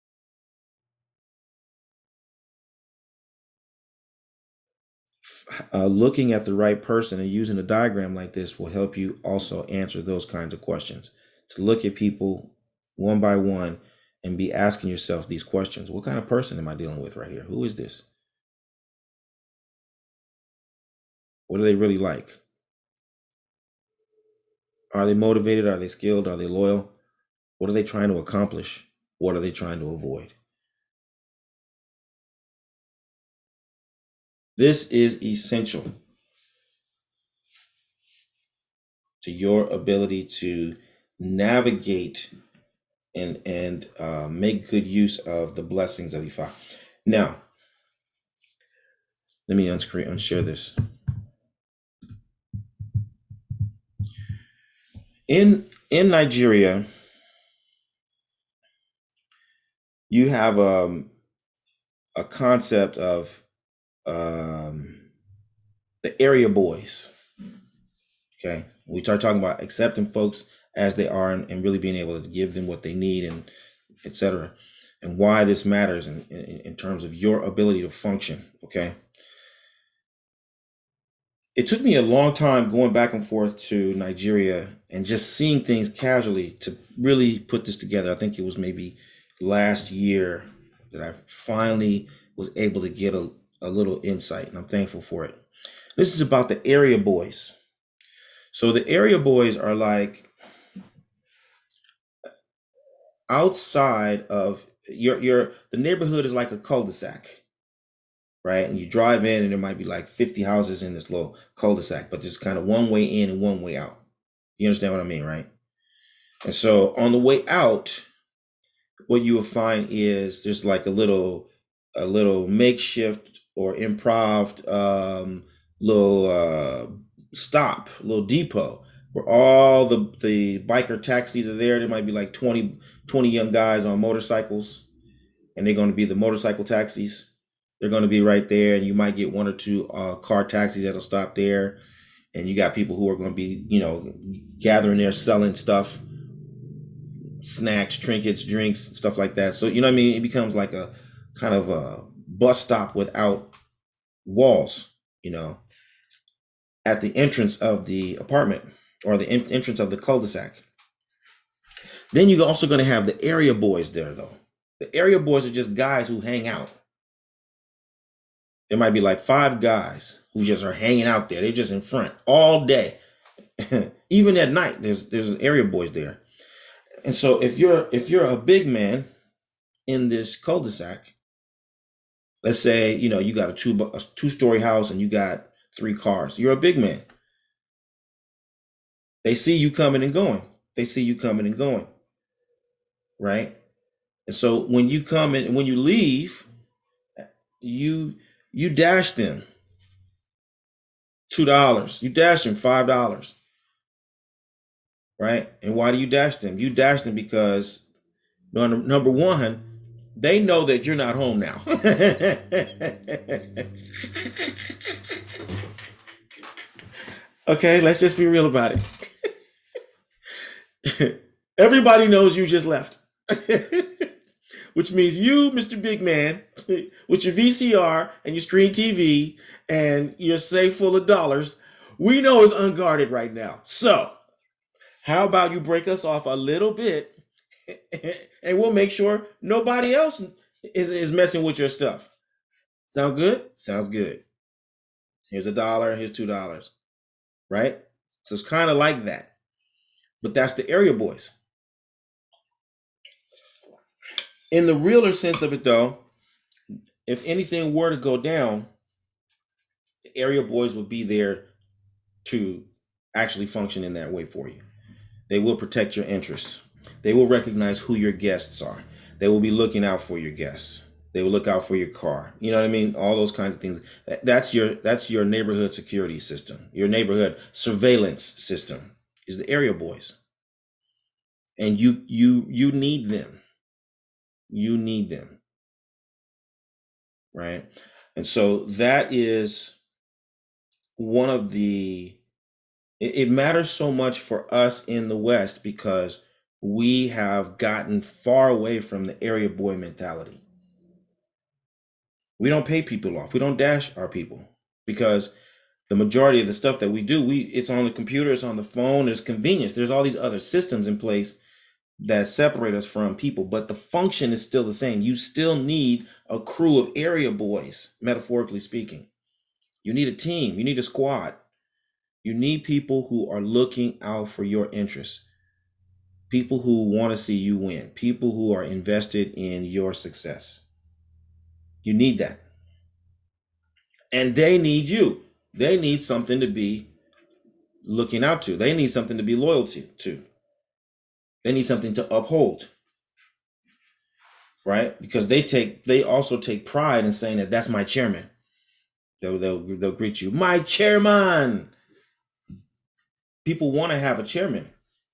Speaker 1: Looking at the right person and using a diagram like this will help you also answer those kinds of questions. To look at people one by one and be asking yourself these questions. What kind of person am I dealing with right here? Who is this? What are they really like? Are they motivated? Are they skilled? Are they loyal? What are they trying to accomplish? What are they trying to avoid? This is essential to your ability to navigate and make good use of the blessings of Ifa. Now, let me unshare this. In Nigeria, you have a concept of the area boys. Okay, we start talking about accepting folks as they are and really being able to give them what they need and etc. And why this matters in terms of your ability to function. Okay. It took me a long time going back and forth to Nigeria and just seeing things casually to really put this together. I think it was maybe last year that I finally was able to get a little insight, and I'm thankful for it. This is about the area boys. So the area boys are like outside of the neighborhood is like a cul-de-sac, right? And you drive in and there might be like 50 houses in this little cul-de-sac, but there's kind of one way in and one way out. You understand what I mean, right? And so on the way out, what you will find is there's like a little makeshift or improv little stop, little depot where all the biker taxis are there. There might be like 20 young guys on motorcycles, and they're going to be the motorcycle taxis. They're going to be right there, and you might get one or two car taxis that'll stop there, and you got people who are going to be, gathering there, selling stuff, snacks, trinkets, drinks, stuff like that. So, you know what I mean? It becomes like a kind of a bus stop without walls, at the entrance of the apartment or the entrance of the cul-de-sac. Then you're also going to have the area boys there, though. The area boys are just guys who hang out. There might be like 5 guys who just are hanging out there. They're just in front all day. Even at night, there's area boys there. And so if you're a big man in this cul-de-sac, Let's say, you got a two-story house and you got three cars. You're a big man. They see you coming and going. They see you coming and going, right? And so when you come in, when you leave, you you dash them $2. You dash them $5, right? And why do you dash them? You dash them because number one, they know that you're not home now. Okay, let's just be real about it. Everybody knows you just left. Which means you, Mr. Big Man, with your VCR and your screen TV and your safe full of dollars, we know it's unguarded right now. So, how about you break us off a little bit and we'll make sure nobody else is messing with your stuff. Sound good? Sounds good. Here's $1, here's $2, right? So it's kind of like that. But that's the area boys. In the realer sense of it, though, if anything were to go down, the area boys would be there to actually function in that way for you. They will protect your interests. They will recognize who your guests are. They will be looking out for your guests. They will look out for your car. You know what I mean? All those kinds of things. That's your neighborhood security system. Your neighborhood surveillance system is the area boys. And you need them. You need them. Right? And so that is one of it matters so much for us in the West because we have gotten far away from the area boy mentality. We don't pay people off. We don't dash our people because the majority of the stuff that we do, it's on the computer, it's on the phone, there's convenience. There's all these other systems in place that separate us from people, but the function is still the same. You still need a crew of area boys, metaphorically speaking. You need a team, you need a squad. You need people who are looking out for your interests, people who want to see you win, people who are invested in your success. You need that. And they need you. They need something to be looking out to. They need something to be loyal to. They need something to uphold. Right? Because they also take pride in saying that that's my chairman. They'll greet you, my chairman. People want to have a chairman.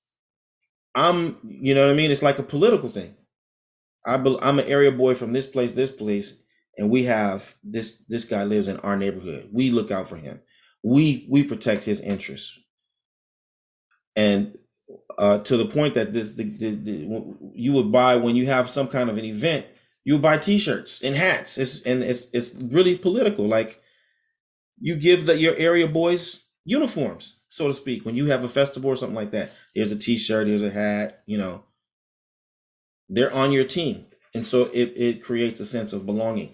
Speaker 1: You know what I mean? It's like a political thing. I'm an area boy from this place, and we have this guy lives in our neighborhood. We look out for him. We protect his interests, and to the point that you would buy when you have some kind of an event, you would buy T-shirts and hats. It's really political. Like you give your area boys uniforms, so to speak. When you have a festival or something like that, here's a T-shirt, here's a hat. They're on your team, and so it creates a sense of belonging.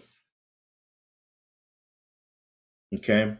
Speaker 1: Okay,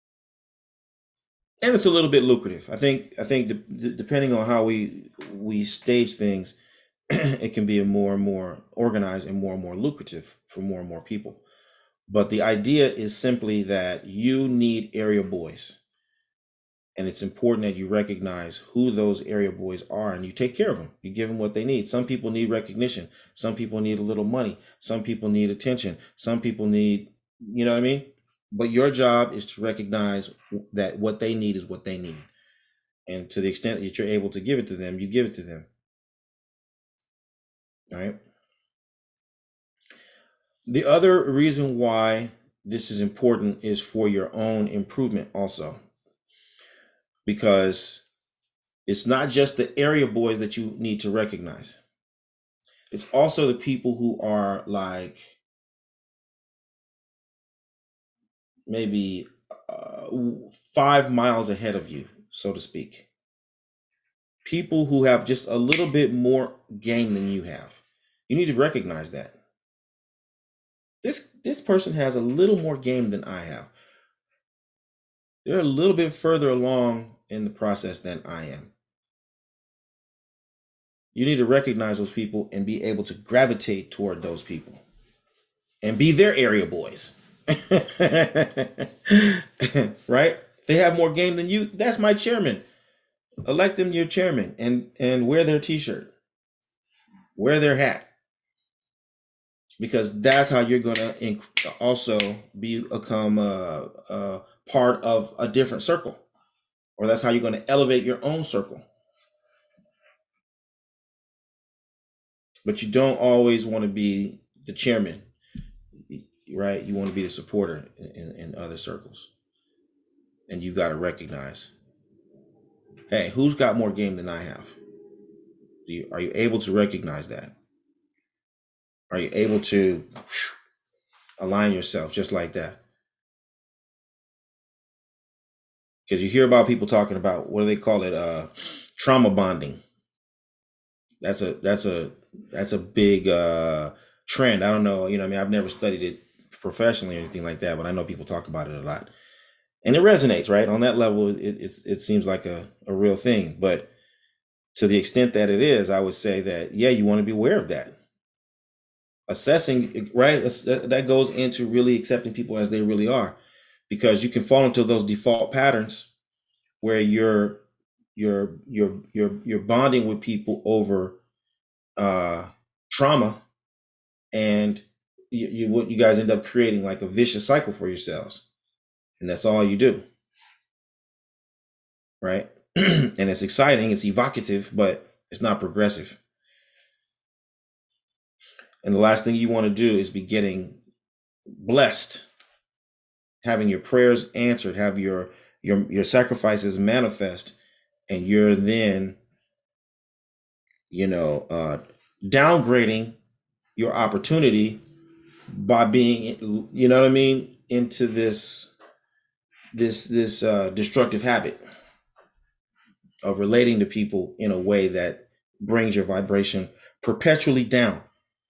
Speaker 1: and it's a little bit lucrative. I think depending on how we stage things, it can be a more and more organized and more lucrative for more and more people. But the idea is simply that you need area boys, and it's important that you recognize who those area boys are and you take care of them. You give them what they need. Some people need recognition. Some people need a little money. Some people need attention. Some people need, you know what I mean? But your job is to recognize that what they need is what they need. And to the extent that you're able to give it to them, you give it to them. All right. The other reason why this is important is for your own improvement also. Because it's not just the area boys that you need to recognize. It's also the people who are like maybe 5 miles ahead of you, so to speak. People who have just a little bit more game than you have. You need to recognize that. This person has a little more game than I have. They're a little bit further along in the process than I am. You need to recognize those people and be able to gravitate toward those people. and be their area boys. Right? They have more game than you. That's my chairman. Elect them your chairman and wear their t-shirt, wear their hat, because that's how you're gonna also become a part of a different circle, or that's how you're gonna elevate your own circle. But you don't always want to be the chairman, right? You want to be the supporter in other circles, and you got to recognize, hey, who's got more game than I have? Are you able to recognize that? Are you able to align yourself just like that? Because you hear about people talking about, what do they call it? Trauma bonding. That's a big trend. I don't know. I mean, I've never studied it professionally or anything like that, but I know people talk about it a lot, and it resonates, right? On that level, it seems like a real thing. But to the extent that it is, I would say that, yeah, you want to be aware of that. Assessing, right? That goes into really accepting people as they really are, because you can fall into those default patterns where you're bonding with people over trauma, and what you guys end up creating, like a vicious cycle for yourselves, and that's all you do, right? And it's exciting, it's evocative, but it's not progressive. And the last thing you want to do is be getting blessed, having your prayers answered, have your sacrifices manifest, and you're then, downgrading your opportunity by being, you know what I mean, into this destructive habit of relating to people in a way that brings your vibration perpetually down.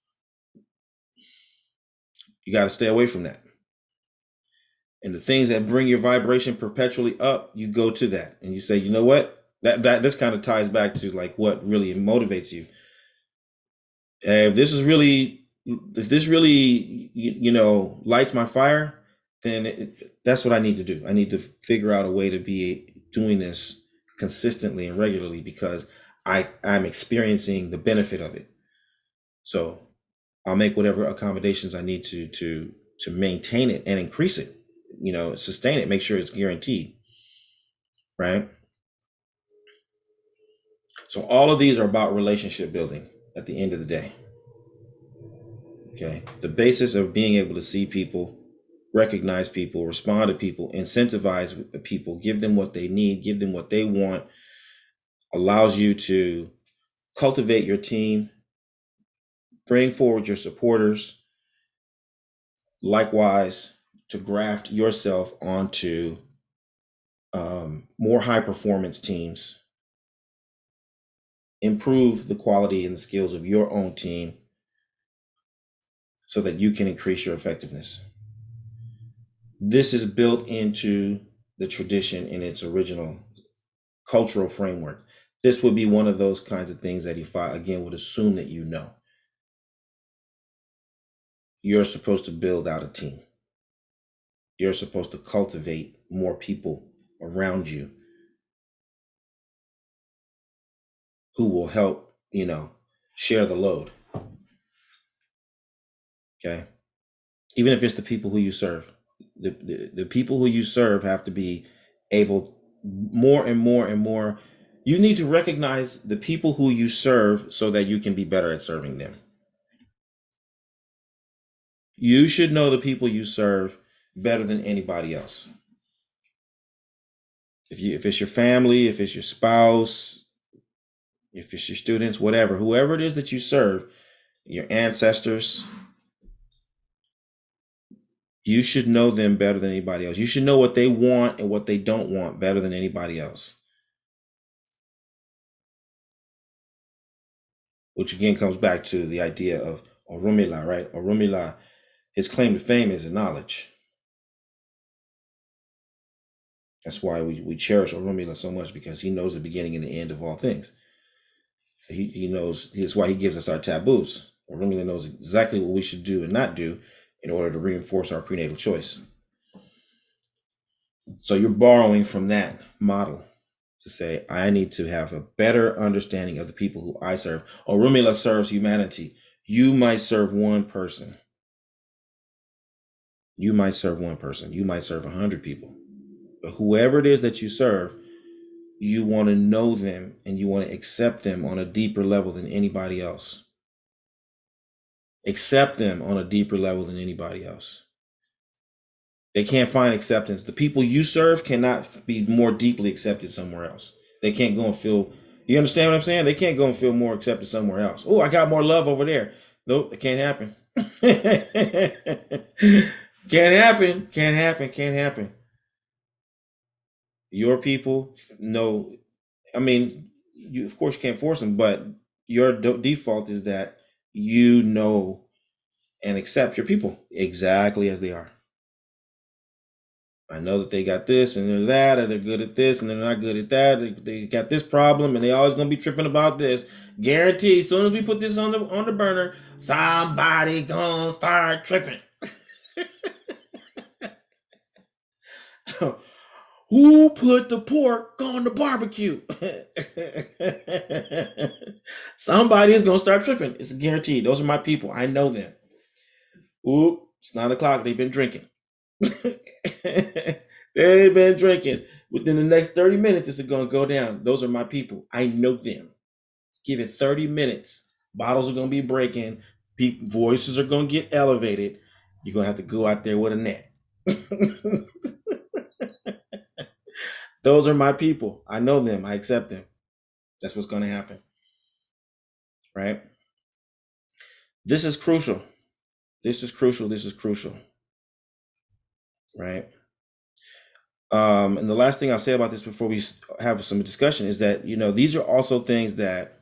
Speaker 1: You got to stay away from that. And the things that bring your vibration perpetually up, you go to that and you say, you know what? That this kind of ties back to like what really motivates you. If this really lights my fire, then that's what I need to do. I need to figure out a way to be doing this consistently and regularly, because I'm experiencing the benefit of it. So I'll make whatever accommodations I need to maintain it and increase it, sustain it, make sure it's guaranteed, right? So all of these are about relationship building at the end of the day. Okay. The basis of being able to see people, recognize people, respond to people, incentivize people, give them what they need, give them what they want, allows you to cultivate your team, bring forward your supporters, likewise to graft yourself onto more high performance teams, improve the quality and the skills of your own team so that you can increase your effectiveness. This is built into the tradition in its original cultural framework. This would be one of those kinds of things that Ifa, again, would assume that you know. You're supposed to build out a team. You're supposed to cultivate more people around you who will help, share the load. Okay. Even if it's the people who you serve, the people who you serve have to be able, more and more and more. You need to recognize the people who you serve so that you can be better at serving them. You should know the people you serve better than anybody else. If it's your family, if it's your spouse, if it's your students, whatever, whoever it is that you serve, your ancestors, you should know them better than anybody else. You should know what they want and what they don't want better than anybody else. Which again comes back to the idea of Orunmila, right? Orunmila, his claim to fame is knowledge. That's why we cherish Orunmila so much, because he knows the beginning and the end of all things. He knows, that's why he gives us our taboos. Orunmila knows exactly what we should do and not do, in order to reinforce our prenatal choice. So you're borrowing from that model to say, I need to have a better understanding of the people who I serve. Orunmila serves humanity. You might serve one person. You might serve one person. You might serve 100 people. But whoever it is that you serve, you want to know them and you want to accept them on a deeper level than anybody else. Accept them on a deeper level than anybody else. They can't find acceptance. The people you serve cannot be more deeply accepted somewhere else. They can't go and feel, you understand what I'm saying? They can't go and feel more accepted somewhere else. Oh, I got more love over there. Nope, it can't happen. Can't happen. Can't happen. Can't happen. Your people know, I mean, you of course you can't force them, but your default is that you know and accept your people exactly as they are. I know that they got this and they're that, or they're good at this and they're not good at that. They got this problem and they always gonna be tripping about this. Guarantee, as soon as we put this on the burner, somebody gonna start tripping. Who put the pork on the barbecue? Somebody is gonna start tripping. It's a guarantee. Those are my people. I know them. Oop, it's 9 o'clock. They've been drinking. They've been drinking. Within the next 30 minutes, it's going to go down. Those are my people. I know them. Give it 30 minutes. Bottles are going to be breaking. Voices are going to get elevated. You're going to have to go out there with a net. Those are my people. I know them. I accept them. That's what's going to happen. Right? This is crucial. This is crucial. This is crucial. Right? And the last thing I'll say about this before we have some discussion is that, these are also things that,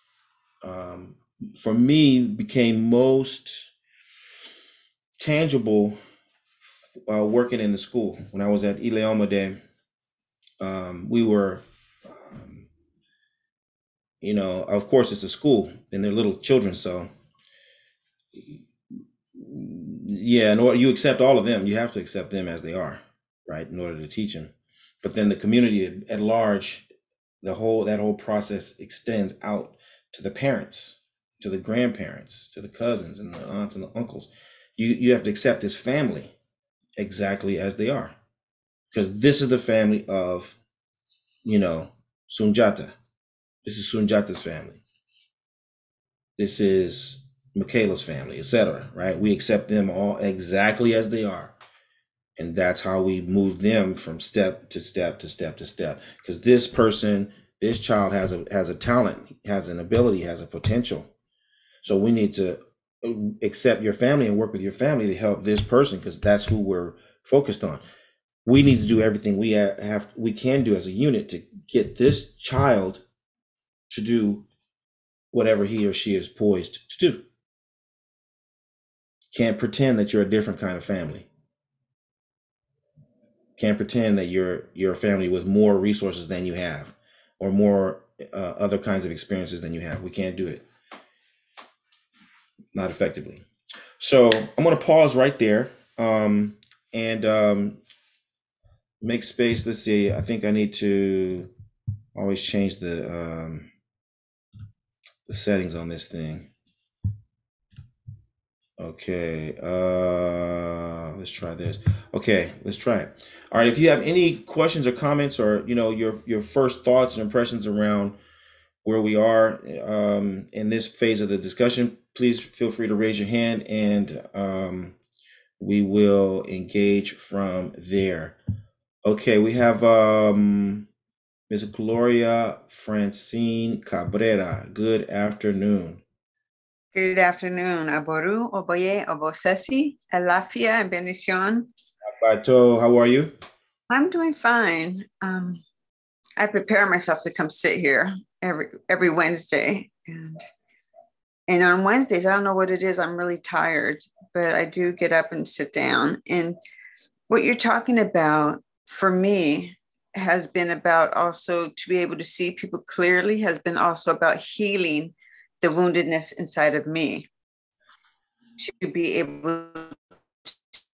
Speaker 1: for me, became most tangible working in the school. When I was at Ileomade, we were, of course, it's a school and they're little children. So, yeah, in order you accept all of them, you have to accept them as they are, right, in order to teach them. But then the community at large, that whole process extends out to the parents, to the grandparents, to the cousins and the aunts and the uncles. You have to accept this family exactly as they are, because this is the family of, Sunjata. This is Sunjata's family. This is Michaela's family, etc. Right? We accept them all exactly as they are. And that's how we move them from step to step to step to step. Because this child has a talent, has an ability, has a potential. So we need to accept your family and work with your family to help this person, because that's who we're focused on. We need to do everything we can do as a unit to get this child to do whatever he or she is poised to do. Can't pretend that you're a different kind of family. Can't pretend that you're a family with more resources than you have, or more other kinds of experiences than you have. We can't do it. Not effectively. So I'm going to pause right there, and make space. Let's see. I think I need to always change the settings on this thing. Okay, let's try this. Okay, let's try it. All right, if you have any questions or comments, or your first thoughts and impressions around where we are in this phase of the discussion, please feel free to raise your hand, and we will engage from there. Okay, we have Ms. Gloria Francine Cabrera. Good afternoon.
Speaker 2: Good afternoon. Aboru, Oboye, Obosesi, Alafia, and Bendición.
Speaker 1: Bato, how are you?
Speaker 2: I'm doing fine. I prepare myself to come sit here every Wednesday. And on Wednesdays, I don't know what it is. I'm really tired, but I do get up and sit down. And what you're talking about for me has been about also to be able to see people clearly, has been also about healing the woundedness inside of me, to be able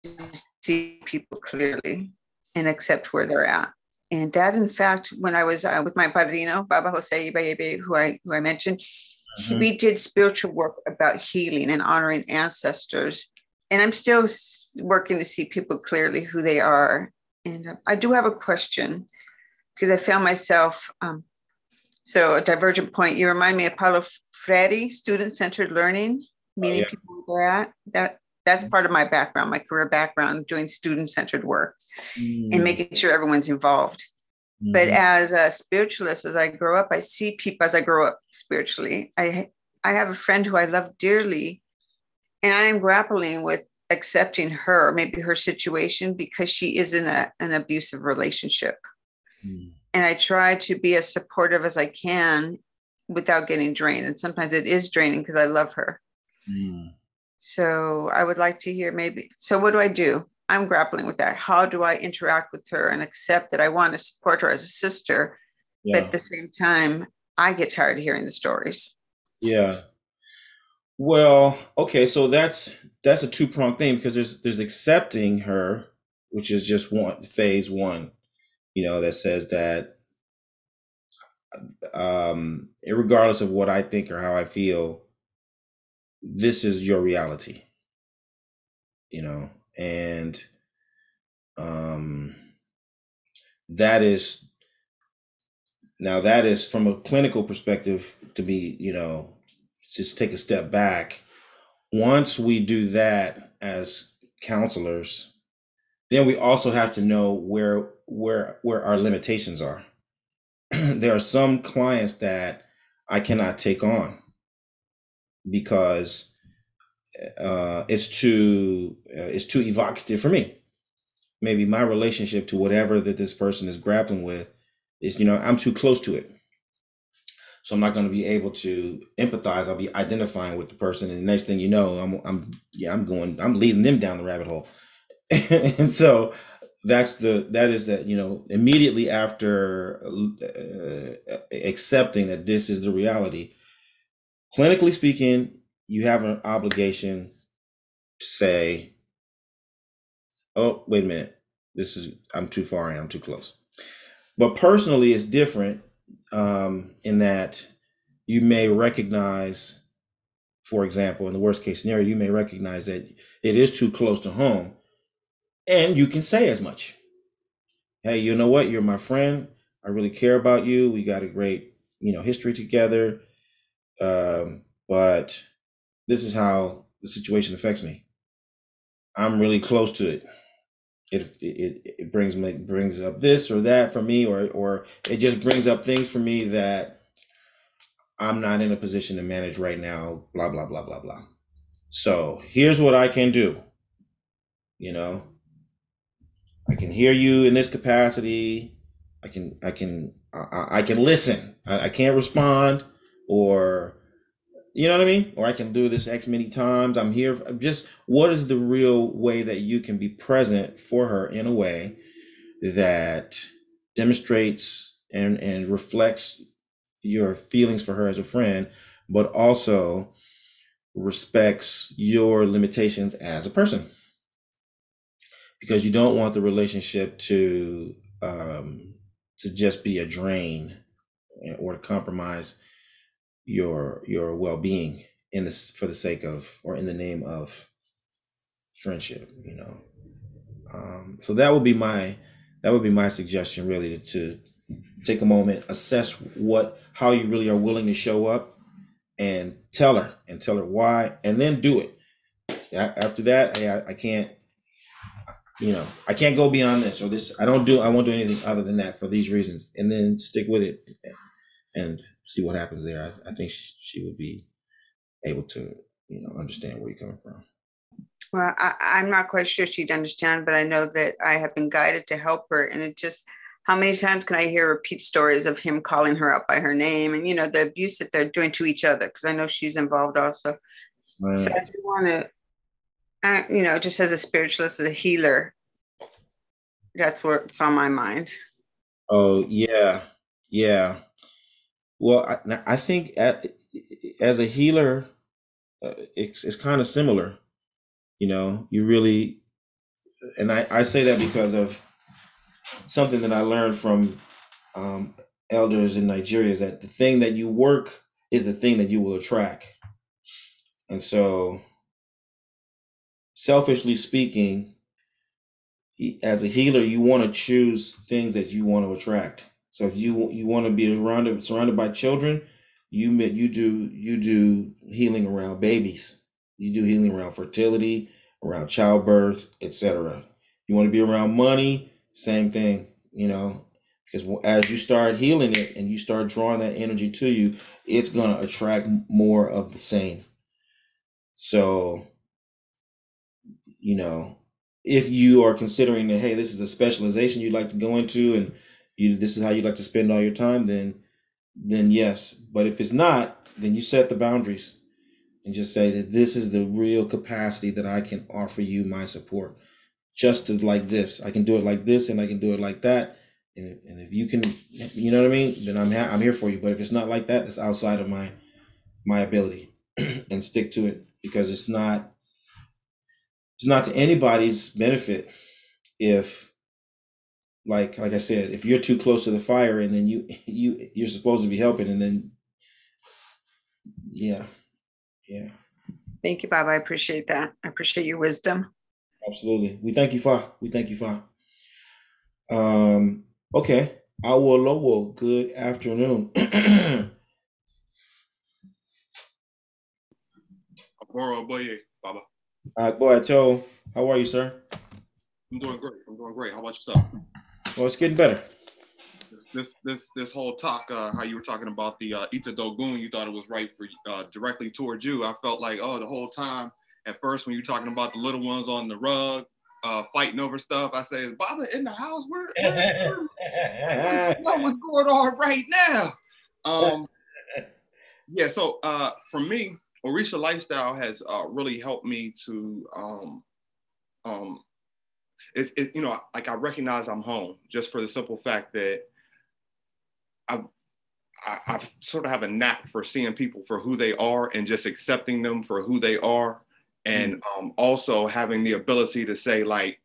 Speaker 2: see people clearly and accept where they're at. And that, in fact, when I was with my padrino, Baba Jose Ibayebe, who I mentioned,
Speaker 1: Mhm.
Speaker 2: we did spiritual work about healing and honoring ancestors. And I'm still working to see people clearly who they are. And I do have a question because I found myself, so a divergent point. You remind me of Paulo Freire, student-centered learning,
Speaker 1: Oh
Speaker 2: meeting
Speaker 1: yeah.
Speaker 2: people where they're at. That's part of my background, my career background, doing student-centered work and
Speaker 1: Mm.
Speaker 2: making sure everyone's involved. But
Speaker 1: Mhm.
Speaker 2: as a spiritualist, as I grow up, I see people as I grow up spiritually. I have a friend who I love dearly, and I am grappling with accepting her, maybe her situation, because she is in an abusive relationship.
Speaker 1: Mm.
Speaker 2: And I try to be as supportive as I can without getting drained. And sometimes it is draining because I love her.
Speaker 1: Mm.
Speaker 2: So I would like to hear maybe. So what do I do? I'm grappling with that. How do I interact with her and accept that I want to support her as a sister, but
Speaker 1: Yeah.
Speaker 2: at the same time, I get tired of hearing the stories.
Speaker 1: Yeah. Well, okay, so that's a two-pronged thing because there's accepting her, which is just one phase one, that says that regardless of what I think or how I feel, this is your reality, and um that is that is from a clinical perspective to be, just take a step back. Once we do that as counselors, then we also have to know where our limitations are. There are some clients that I cannot take on because it's too evocative for me. Maybe my relationship to whatever that this person is grappling with is, I'm too close to it. So I'm not going to be able to empathize. I'll be identifying with the person, and the next thing you know, I'm leading them down the rabbit hole. And so that is that, immediately after accepting that this is the reality, clinically speaking, you have an obligation to say, oh, wait a minute, I'm too far in, I'm too close. But personally, it's different, in that you may recognize, for example, in the worst case scenario, you may recognize that it is too close to home, and you can say as much. Hey, you know what? You're my friend. I really care about you. We got a great, history together. But this is how the situation affects me. I'm really close to it. It brings up this or that for me, or it just brings up things for me that I'm not in a position to manage right now. Blah blah blah blah blah. So here's what I can do. You know, I can hear you in this capacity. I can listen. I can't respond, or you know what I mean? Or I can do this X many times. I'm here. Just what is the real way that you can be present for her in a way that demonstrates and reflects your feelings for her as a friend, but also respects your limitations as a person, because you don't want the relationship to just be a drain, or to compromise your well-being in this for the sake of, or in the name of, friendship. So that would be my suggestion, really, to take a moment, assess how you really are willing to show up, and tell her why, and then do it. After that, hey, I can't go beyond this, or this. I won't do anything other than that for these reasons, and then stick with it and see what happens there. I think she would be able to, understand where you're coming from.
Speaker 2: Well, I'm not quite sure she'd understand, but I know that I have been guided to help her. And it just, how many times can I hear repeat stories of him calling her out by her name and, the abuse that they're doing to each other? Because I know she's involved also. So I
Speaker 1: Right.
Speaker 2: just want to, just as a spiritualist, as a healer, that's what's on my mind.
Speaker 1: Oh yeah, yeah. Well, I think as a healer, it's kind of similar. You really and I say that because of something that I learned from um, elders in Nigeria, is that the thing that you work is the thing that you will attract. And so, selfishly speaking, as a healer, you want to choose things that you want to attract. So if you want to be surrounded by children, you do healing around babies. You do healing around fertility, around childbirth, etc. You want to be around money, same thing. Because as you start healing it and you start drawing that energy to you, it's gonna attract more of the same. So you know, if you are considering that, hey, this is a specialization you'd like to go into, and this is how you'd like to spend all your time, then yes. But if it's not, then you set the boundaries and just say that this is the real capacity that I can offer you my support. Just to like this, I can do it like this, and I can do it like that. And if you can, you know what I mean, then I'm here for you. But if it's not like that, it's outside of my ability, and stick to it, because it's not to anybody's benefit if, like I said, if you're too close to the fire, and then you're supposed to be helping, and then yeah, yeah,
Speaker 2: Thank you, Bob. I appreciate that. I appreciate your wisdom.
Speaker 1: absolutely. We thank you, Fa. Okay. Awolowo, good afternoon.
Speaker 3: Boro Boye, Baba.
Speaker 1: Boy, Joe, how are you, sir?
Speaker 3: I'm doing great. I'm doing great. How about yourself?
Speaker 1: Well, it's getting better.
Speaker 3: This whole talk, how you were talking about the Ita Dogun, you thought it was right for directly towards you. I felt like, oh, the whole time at first when you were talking about the little ones on the rug, fighting over stuff, I say, is Baba in the house? What's going on right now? Yeah. So for me, Orisha lifestyle has really helped me to um, like I recognize I'm home just for the simple fact that I, I sort of have a knack for seeing people for who they are and just accepting them for who they are. And also having the ability to say like,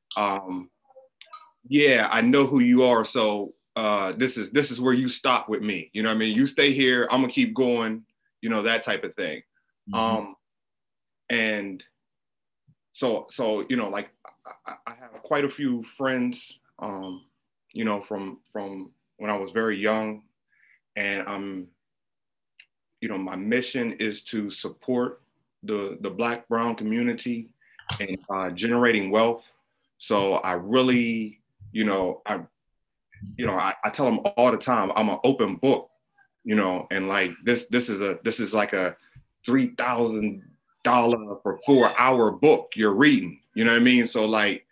Speaker 3: yeah, I know who you are. So this is where you stop with me. You know what I mean? You stay here, I'm gonna keep going, that type of thing.
Speaker 1: Mhm.
Speaker 3: And so like I have quite a few friends, from when I was very young, and my mission is to support the Black Brown community and generating wealth. So I really, I tell them all the time, I'm an open book, and like this is like a $3,000 for 4 hour book you're reading. You know what I mean? So like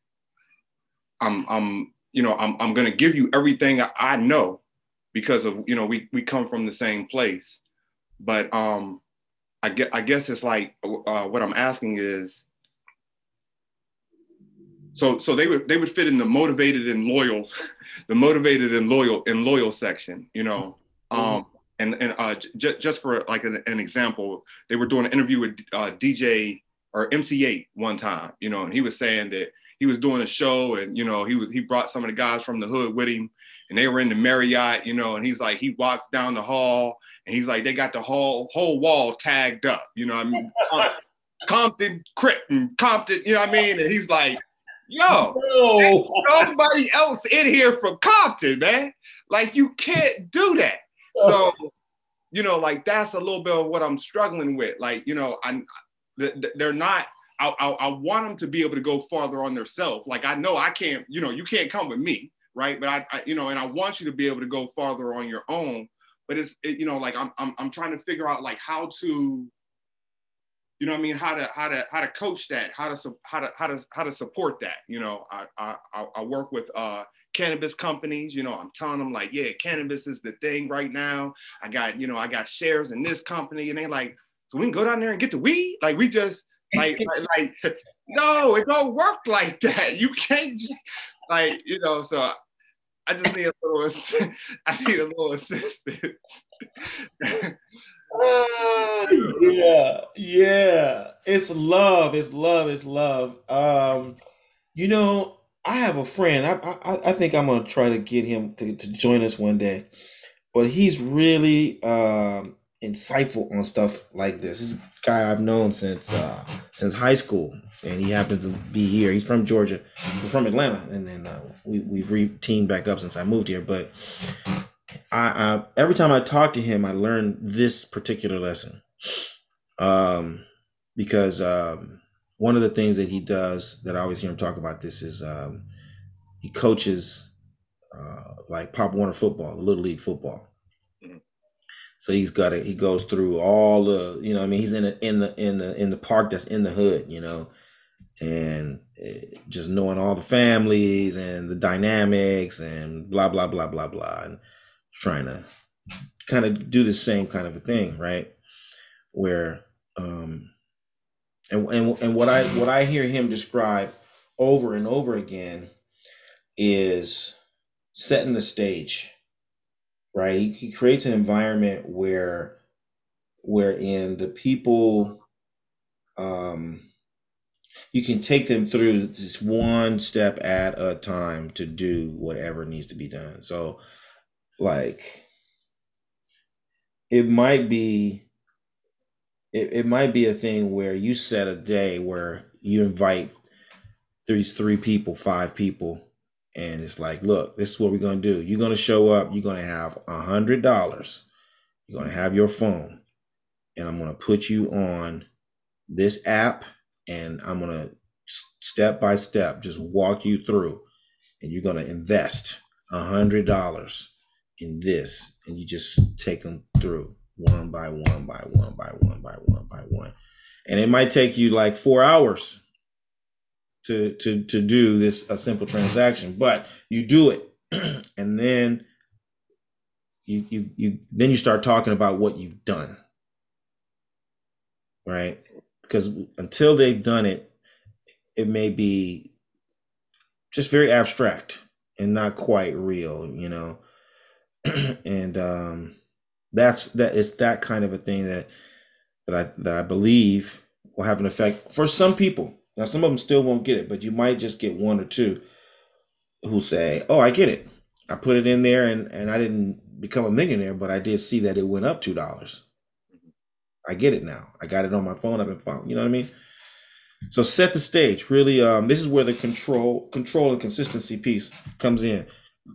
Speaker 3: I'm gonna give you everything I know because of we come from the same place. But I guess it's like what I'm asking is so they would fit in the motivated and loyal, the motivated and loyal section,
Speaker 1: Mhm.
Speaker 3: just for like an example, they were doing an interview with DJ or MC8 one time, and he was saying that he was doing a show, and he brought some of the guys from the hood with him, and they were in the Marriott, and he's like he walks down the hall, and he's like they got the whole wall tagged up, I mean, Compton, Critton, Compton, you know what I mean, and he's like, yo,
Speaker 1: No.
Speaker 3: nobody else in here from Compton, man. Like you can't do that. So, like that's a little bit of what I'm struggling with. Like, they're not. I want them to be able to go farther on themselves. Like I know I can't. You can't come with me, right? But and I want you to be able to go farther on your own. But like I'm trying to figure out like how to, what I mean, how to coach that, how to support that. I work with cannabis companies. I'm telling them like, yeah, cannabis is the thing right now. I got shares in this company, and they like, so we can go down there and get the weed. Like we just like no, it don't work like that. You can't like So I just need a little. I need a little assistance.
Speaker 1: Yeah, yeah. It's love. It's love. It's love. You know, I have a friend. I think I'm gonna try to get him to join us one day. But he's really insightful on stuff like this. This is a guy I've known since high school, and he happens to be here. He's from Georgia, we're from Atlanta, and then we've teamed back up since I moved here. But I every time I talk to him, I learn this particular lesson, um, because one of the things that he does that I always hear him talk about this is he coaches like Pop Warner football, Little League football.
Speaker 3: Mhm.
Speaker 1: So he goes through all the, I mean, he's in the park that's in the hood, and just knowing all the families and the dynamics and blah blah blah blah blah, and trying to kind of do the same kind of a thing, right? Where and what I hear him describe over and over again is setting the stage, right? He creates an environment wherein the people, um you can take them through this one step at a time to do whatever needs to be done. So like it might be it might be a thing where you set a day where you invite these three people, five people, and it's like, look, this is what we're gonna do. You're gonna show up, you're gonna have $100, you're gonna have your phone, and I'm gonna put you on this app, and I'm gonna step by step just walk you through, and you're gonna invest $100 in this, and you just take them through one by one by one by one by one by one, and it might take you like 4 hours to do this a simple transaction, but you do it, and then you start talking about what you've done, right? Because until they've done it, it may be just very abstract and not quite real. And that is that kind of a thing that I believe will have an effect for some people. Now, some of them still won't get it, but you might just get one or two who say, "Oh, I get it. I put it in there, and I didn't become a millionaire, but I did see that it went up $2. I get it now. I got it on my phone. I've been following. You know what I mean?" So set the stage. Really, this is where the control and consistency piece comes in.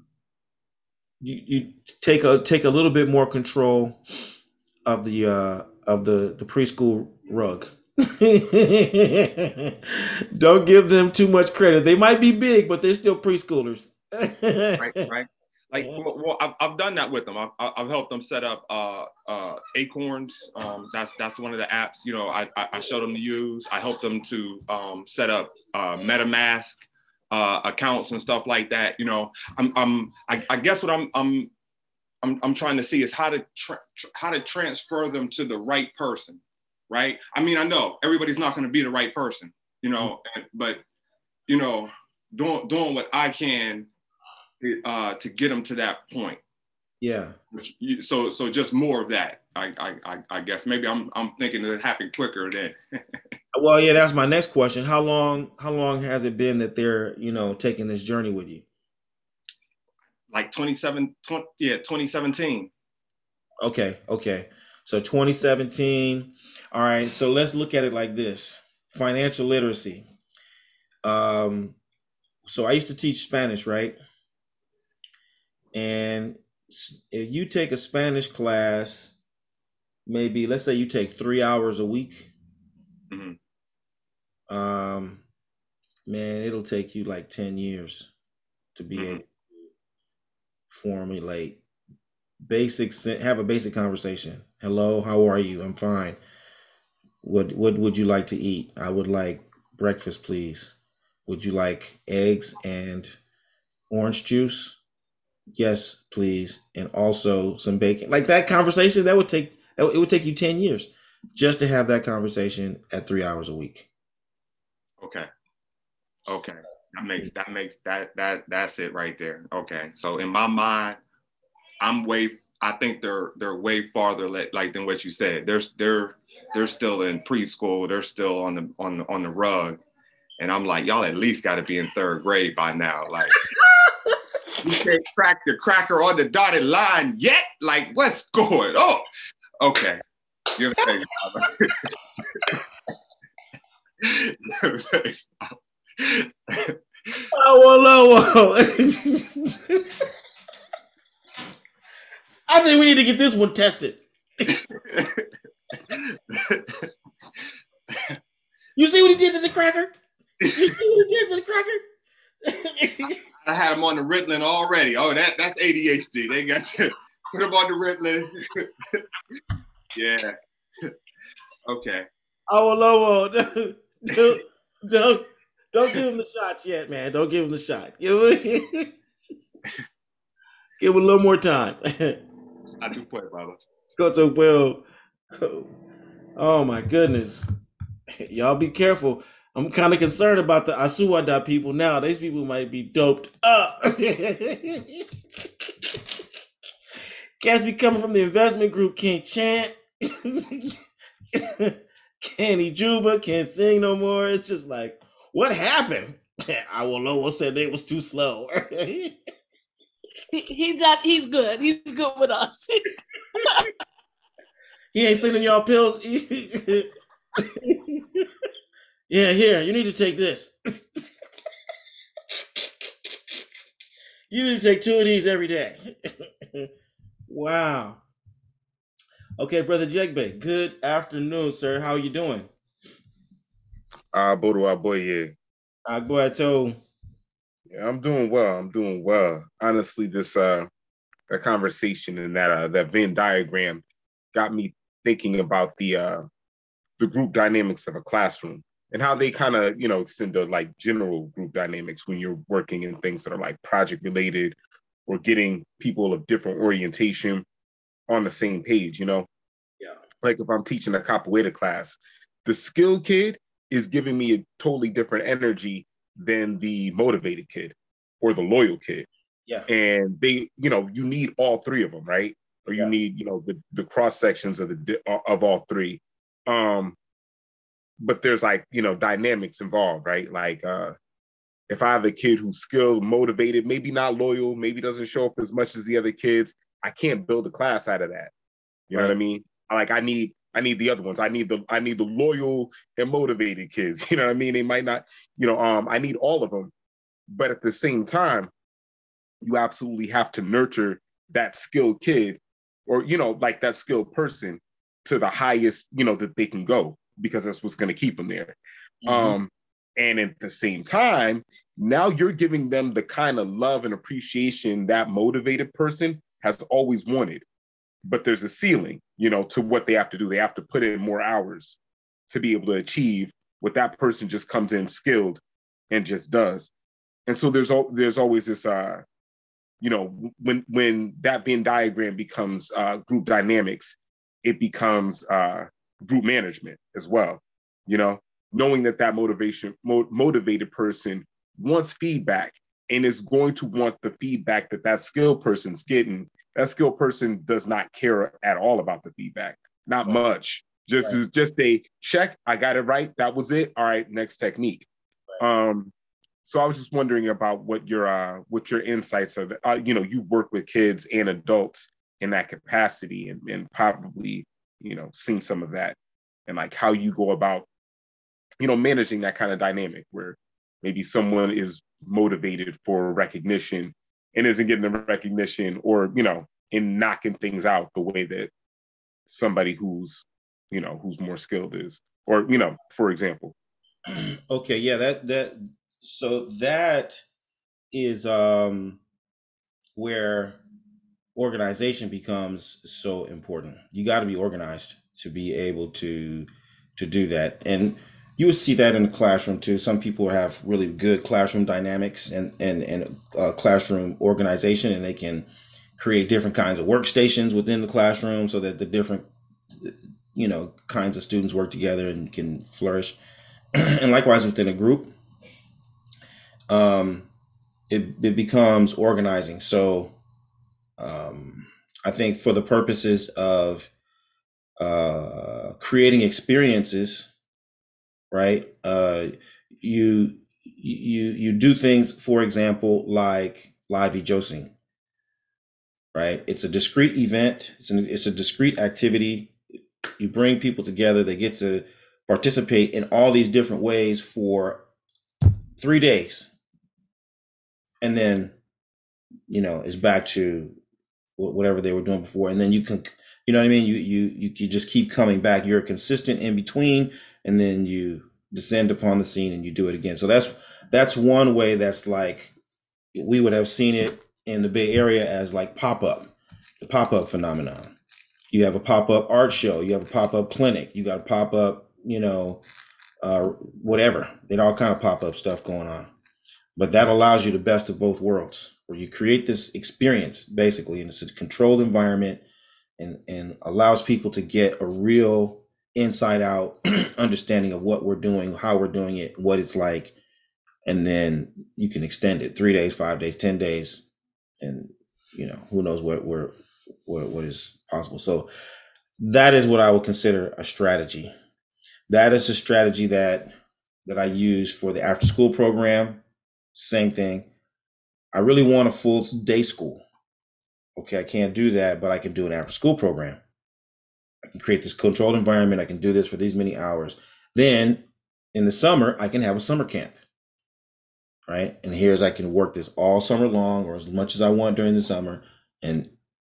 Speaker 1: You take a little bit more control of the preschool rug. Don't give them too much credit. They might be big, but they're still preschoolers.
Speaker 3: Right, right. Like, well, I've done that with them. I've helped them set up Acorns. That's one of the apps. I showed them to use. I helped them to set up MetaMask accounts and stuff like that. I guess what I'm trying to see is how to transfer them to the right person, right? I mean, I know everybody's not going to be the right person, but you know, doing what I can to get them to that point.
Speaker 1: Yeah.
Speaker 3: So just more of that. I guess maybe I'm thinking it happened quicker then.
Speaker 1: Well, yeah, that's my next question. How long has it been that they're, taking this journey with you?
Speaker 3: Like 2017.
Speaker 1: Okay, okay. So 2017. All right. So let's look at it like this. Financial literacy. Um, so I used to teach Spanish, right? And if you take a Spanish class, maybe let's say you take 3 hours a week,
Speaker 3: Mm-hmm.
Speaker 1: um, man, it'll take you like 10 years to be
Speaker 3: Mm-hmm.
Speaker 1: able to formulate have a basic conversation. Hello, how are you? I'm fine. What would you like to eat? I would like breakfast, please. Would you like eggs and orange juice? Yes, please. And also some bacon. Like that conversation, it would take you 10 years just to have that conversation at 3 hours a week.
Speaker 3: Okay. Okay. That's it right there. Okay. So in my mind, I think they're way farther like than what you said. They're still in preschool. They're still on the rug, And I'm like, y'all at least got to be in third grade by now. Like, you can't crack the cracker on the dotted line yet? Like, what's going on? Okay. You know what I'm saying?
Speaker 1: Oh, I think we need to get this one tested. You see what he did to the cracker? You see what he did to the cracker?
Speaker 3: I had him on the Ritalin already. Oh, that's ADHD. They got to put him on the Ritalin. Yeah. Okay.
Speaker 1: Oh, don't give him the shots yet, man. Don't give him the shot. Give him a little more time.
Speaker 3: I do play, brother.
Speaker 1: Go to Will. Oh my goodness. Y'all be careful. I'm kind of concerned about the Asuwada people now. These people might be doped up. Cats be coming from the investment group can't chant. Kenny Juba can't sing no more. It's just like, what happened? Awolowo said they was too slow.
Speaker 4: He's good. He's good with us.
Speaker 1: He ain't sending y'all pills. Yeah, here, you need to take this. You need to take 2 of these every day. Wow. Okay, Brother Jegbe, good afternoon, sir. How are you doing?
Speaker 5: Bodo Aboye.
Speaker 1: Agboato.
Speaker 5: Yeah, I'm doing well. Honestly, this that conversation and that Venn diagram got me thinking about the group dynamics of a classroom and how they kind of, extend to like general group dynamics when you're working in things that are like project related or getting people of different orientation on the same page,
Speaker 1: Yeah.
Speaker 5: Like if I'm teaching a capoeira class, the skilled kid is giving me a totally different energy than the motivated kid or the loyal kid.
Speaker 1: Yeah.
Speaker 5: And they, you need all three of them, right? Or you need, the cross sections of all three. But there's like, dynamics involved, right? Like if I have a kid who's skilled, motivated, maybe not loyal, maybe doesn't show up as much as the other kids, I can't build a class out of that. You know what I mean? Like I need the other ones. I need the loyal and motivated kids. You know what I mean? They might not, I need all of them. But at the same time, you absolutely have to nurture that skilled kid or, like that skilled person to the highest, that they can go, because that's what's going to keep them there. Mm-hmm. And at the same time, now you're giving them the kind of love and appreciation that motivated person has always wanted. But there's a ceiling, to what they have to do. They have to put in more hours to be able to achieve what that person just comes in skilled and just does. And so there's always this, when that Venn diagram becomes group dynamics, it becomes group management as well. Knowing that motivated person wants feedback and is going to want the feedback that skilled person's getting. That skilled person does not care at all about the feedback, not much. Just a check. I got it right. That was it. All right, next technique. So I was just wondering about what your insights are. You work with kids and adults in that capacity, and probably seen some of that, and like how you go about managing that kind of dynamic where maybe someone is motivated for recognition and isn't getting the recognition, or in knocking things out the way that somebody who's more skilled is, or for example.
Speaker 1: Okay, yeah, that is where organization becomes so important. You got to be organized to be able to do that, and you will see that in the classroom too. Some people have really good classroom dynamics and classroom organization, and they can create different kinds of workstations within the classroom so that the different kinds of students work together and can flourish. And likewise within a group, it becomes organizing. So I think for the purposes of creating experiences, right? you do things, for example, like live ejosing, right? It's a discrete event. It's a discrete activity. You bring people together. They get to participate in all these different ways for 3 days, and then it's back to whatever they were doing before. And then you can, you know what I mean? You just keep coming back. You're consistent in between, and then you descend upon the scene and you do it again. So that's one way. That's like, we would have seen it in the Bay Area as like the pop-up phenomenon. You have a pop-up art show, you have a pop-up clinic, you got a pop-up, whatever. There's all kind of pop-up stuff going on. But that allows you the best of both worlds, where you create this experience basically, and it's a controlled environment, and allows people to get a real inside out understanding of what we're doing, how we're doing it, what it's like. And then you can extend it 3 days, 5 days, 10 days, and who knows what is possible. So that is what I would consider a strategy. That is a strategy that I use for the after school program. Same thing. I really want a full day school. Okay, I can't do that, but I can do an after school program. I can create this controlled environment. I can do this for these many hours. Then in the summer, I can have a summer camp. Right. And here's, I can work this all summer long, or as much as I want during the summer. And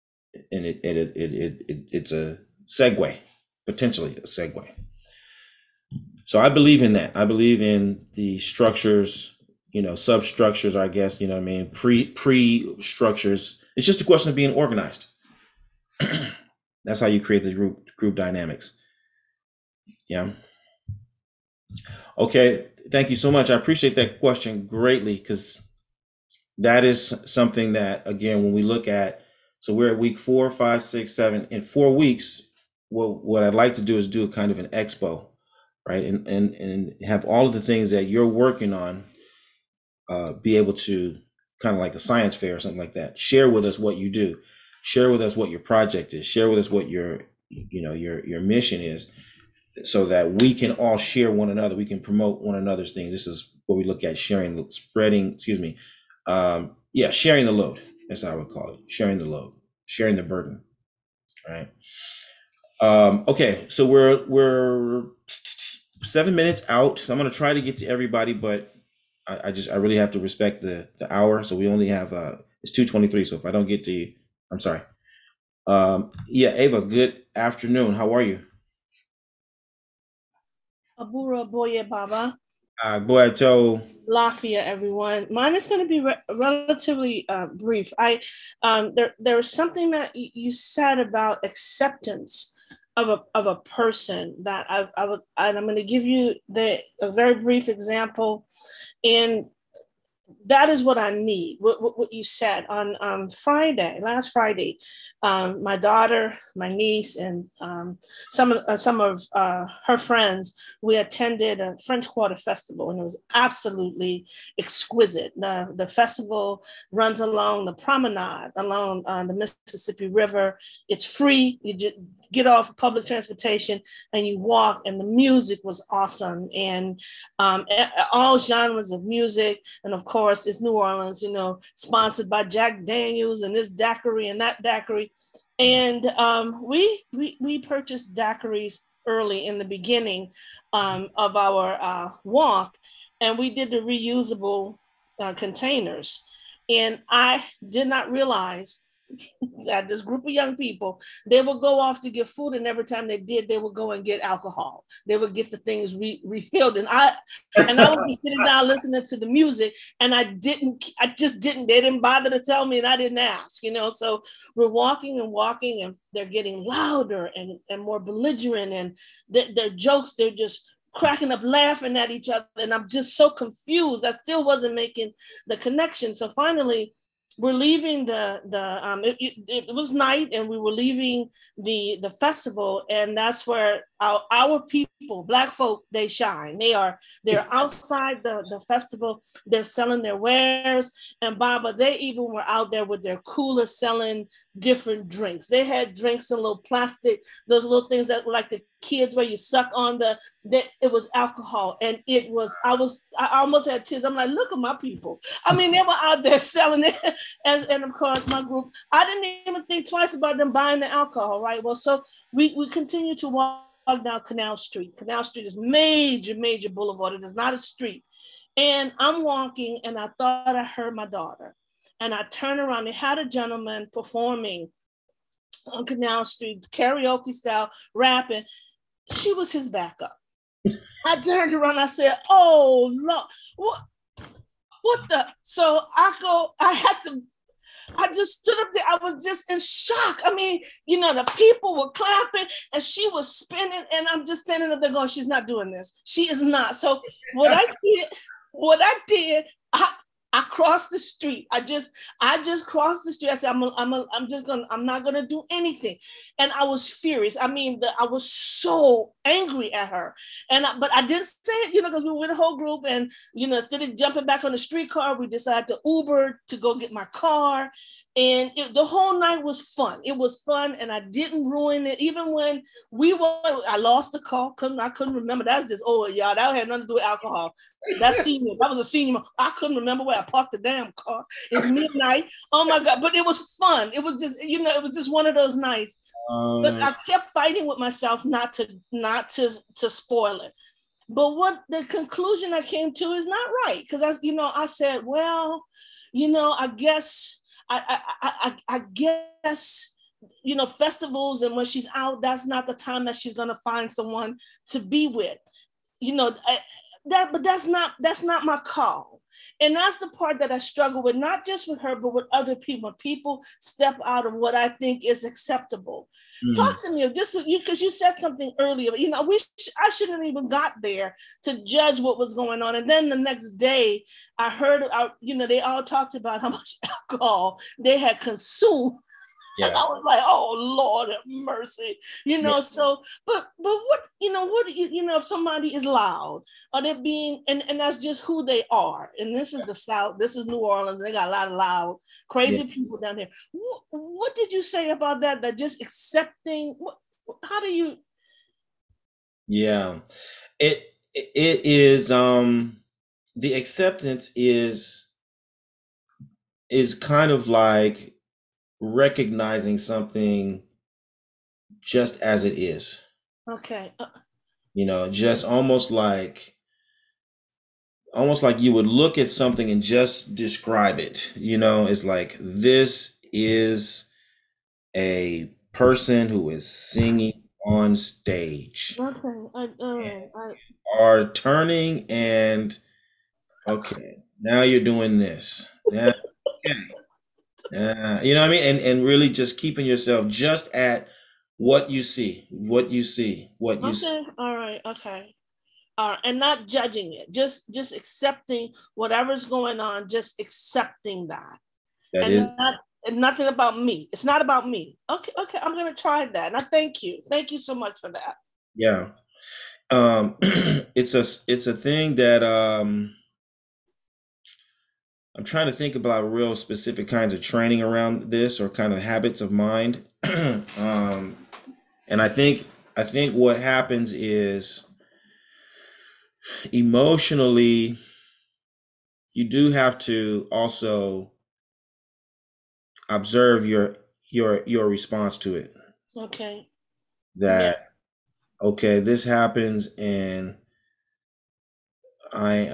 Speaker 1: it's a segue, potentially a segue. So I believe in that. I believe in the structures, substructures, I guess, pre structures. It's just a question of being organized. That's how you create the group dynamics. Yeah. Okay. Thank you so much. I appreciate that question greatly, because that is something that, again, when we look at, so we're at week 4, 5, 6, 7, in 4 weeks, what I'd like to do is do a kind of an expo, right? And have all of the things that you're working on, be able to, kind of like a science fair or something like that. Share with us what you do. Share with us what your project is. Share with us what your mission is, so that we can all share one another. We can promote one another's things. This is what we look at: sharing the load. That's how I would call it. Sharing the load, sharing the burden. Right. Okay. So we're 7 minutes out. So I'm going to try to get to everybody, but I really have to respect the hour. So we only have, it's 2:23. So if I don't get to you, I'm sorry. Ava, good afternoon. How are you?
Speaker 4: Abura Boye Baba.
Speaker 1: Boy, Joe.
Speaker 4: Lafia, everyone. Mine is going to be relatively brief. There was something that you said about acceptance of a person that and I'm going to give you a very brief example, and that is what I need. What you said on last Friday, my daughter, my niece, and some of her friends, we attended a French Quarter Festival, and it was absolutely exquisite. The festival runs along the promenade along the Mississippi River. It's free. You just get off public transportation and you walk, and the music was awesome, and all genres of music. And of course, it's New Orleans, sponsored by Jack Daniels and this daiquiri and that daiquiri. And we purchased daiquiris early in the beginning of our walk, and we did the reusable containers. And I did not realize that this group of young people, they would go off to get food, and every time they did, they would go and get alcohol. They would get the things refilled, and I would be sitting down listening to the music, and I just didn't. They didn't bother to tell me, and I didn't ask. So we're walking, and they're getting louder and more belligerent, and their jokes, they're just cracking up, laughing at each other, and I'm just so confused. I still wasn't making the connection. So finally, we're leaving it was night, and we were leaving the festival, and that's where our people, Black folk, they shine. They're outside the festival. They're selling their wares, and Baba, they even were out there with their cooler selling different drinks. They had drinks in little plastic, those little things that were like the kids where you suck on it was alcohol, and I almost had tears. I'm like, look at my people. I mean, they were out there selling it. And of course, my group, I didn't even think twice about them buying the alcohol, right? Well, so we continue to walk down Canal Street. Canal Street is major boulevard. It is not a street. And I'm walking, and I thought I heard my daughter. And I turned around. They had a gentleman performing on Canal Street, karaoke style, rapping. She was his backup. I turned around. I said, "Oh Lord, what the?" So I just stood up there. I was just in shock. I mean, the people were clapping and she was spinning, and I'm just standing up there going, she's not doing this. She is not. So what I did, I crossed the street. I just crossed the street. I said, I'm not gonna do anything. And I was furious. I mean, I was so angry at her. But I didn't say it, because we were in a whole group, and instead of jumping back on the streetcar, we decided to Uber to go get my car. And the whole night was fun. It was fun, and I didn't ruin it. Even when I lost the car. I couldn't remember. That's just y'all. That had nothing to do with alcohol. That was a senior. I couldn't remember where I parked the damn car. It's midnight. Oh my God! But it was fun. It was just, it was just one of those nights. But I kept fighting with myself not to spoil it. But what the conclusion I came to is not right, because I said, well, I guess. I guess, festivals, and when she's out, that's not the time that she's going to find someone to be with, but that's not my call. And that's the part that I struggle with, not just with her, but with other people. People step out of what I think is acceptable. Talk to me of this, because you said something earlier, I shouldn't even got there to judge what was going on. And then the next day I heard, they all talked about how much alcohol they had consumed. Yeah. And I was like, oh Lord have mercy, So, but what, if somebody is loud, or they're being, and that's just who they are. And this is the South, this is New Orleans. They got a lot of loud, crazy people down there. What did you say about that? That just accepting, how do you?
Speaker 1: Yeah, it is, the acceptance is kind of like recognizing something just as it is.
Speaker 4: Okay.
Speaker 1: Just almost like you would look at something and just describe it. It's like, this is a person who is singing on stage.
Speaker 4: Okay.
Speaker 1: Are turning and, okay, now you're doing this. Yeah. Okay. You know what I mean? And really just keeping yourself just at what you see.
Speaker 4: Okay. All right. Okay. All right. And not judging it, just accepting whatever's going on, just accepting that. And nothing about me. It's not about me. Okay. I'm going to try that. And I thank you. Thank you so much for that.
Speaker 1: Yeah. It's a thing that, I'm trying to think about real specific kinds of training around this, or kind of habits of mind. And I think what happens is, emotionally, you do have to also observe your response to it.
Speaker 4: Okay.
Speaker 1: That, okay, this happens, and I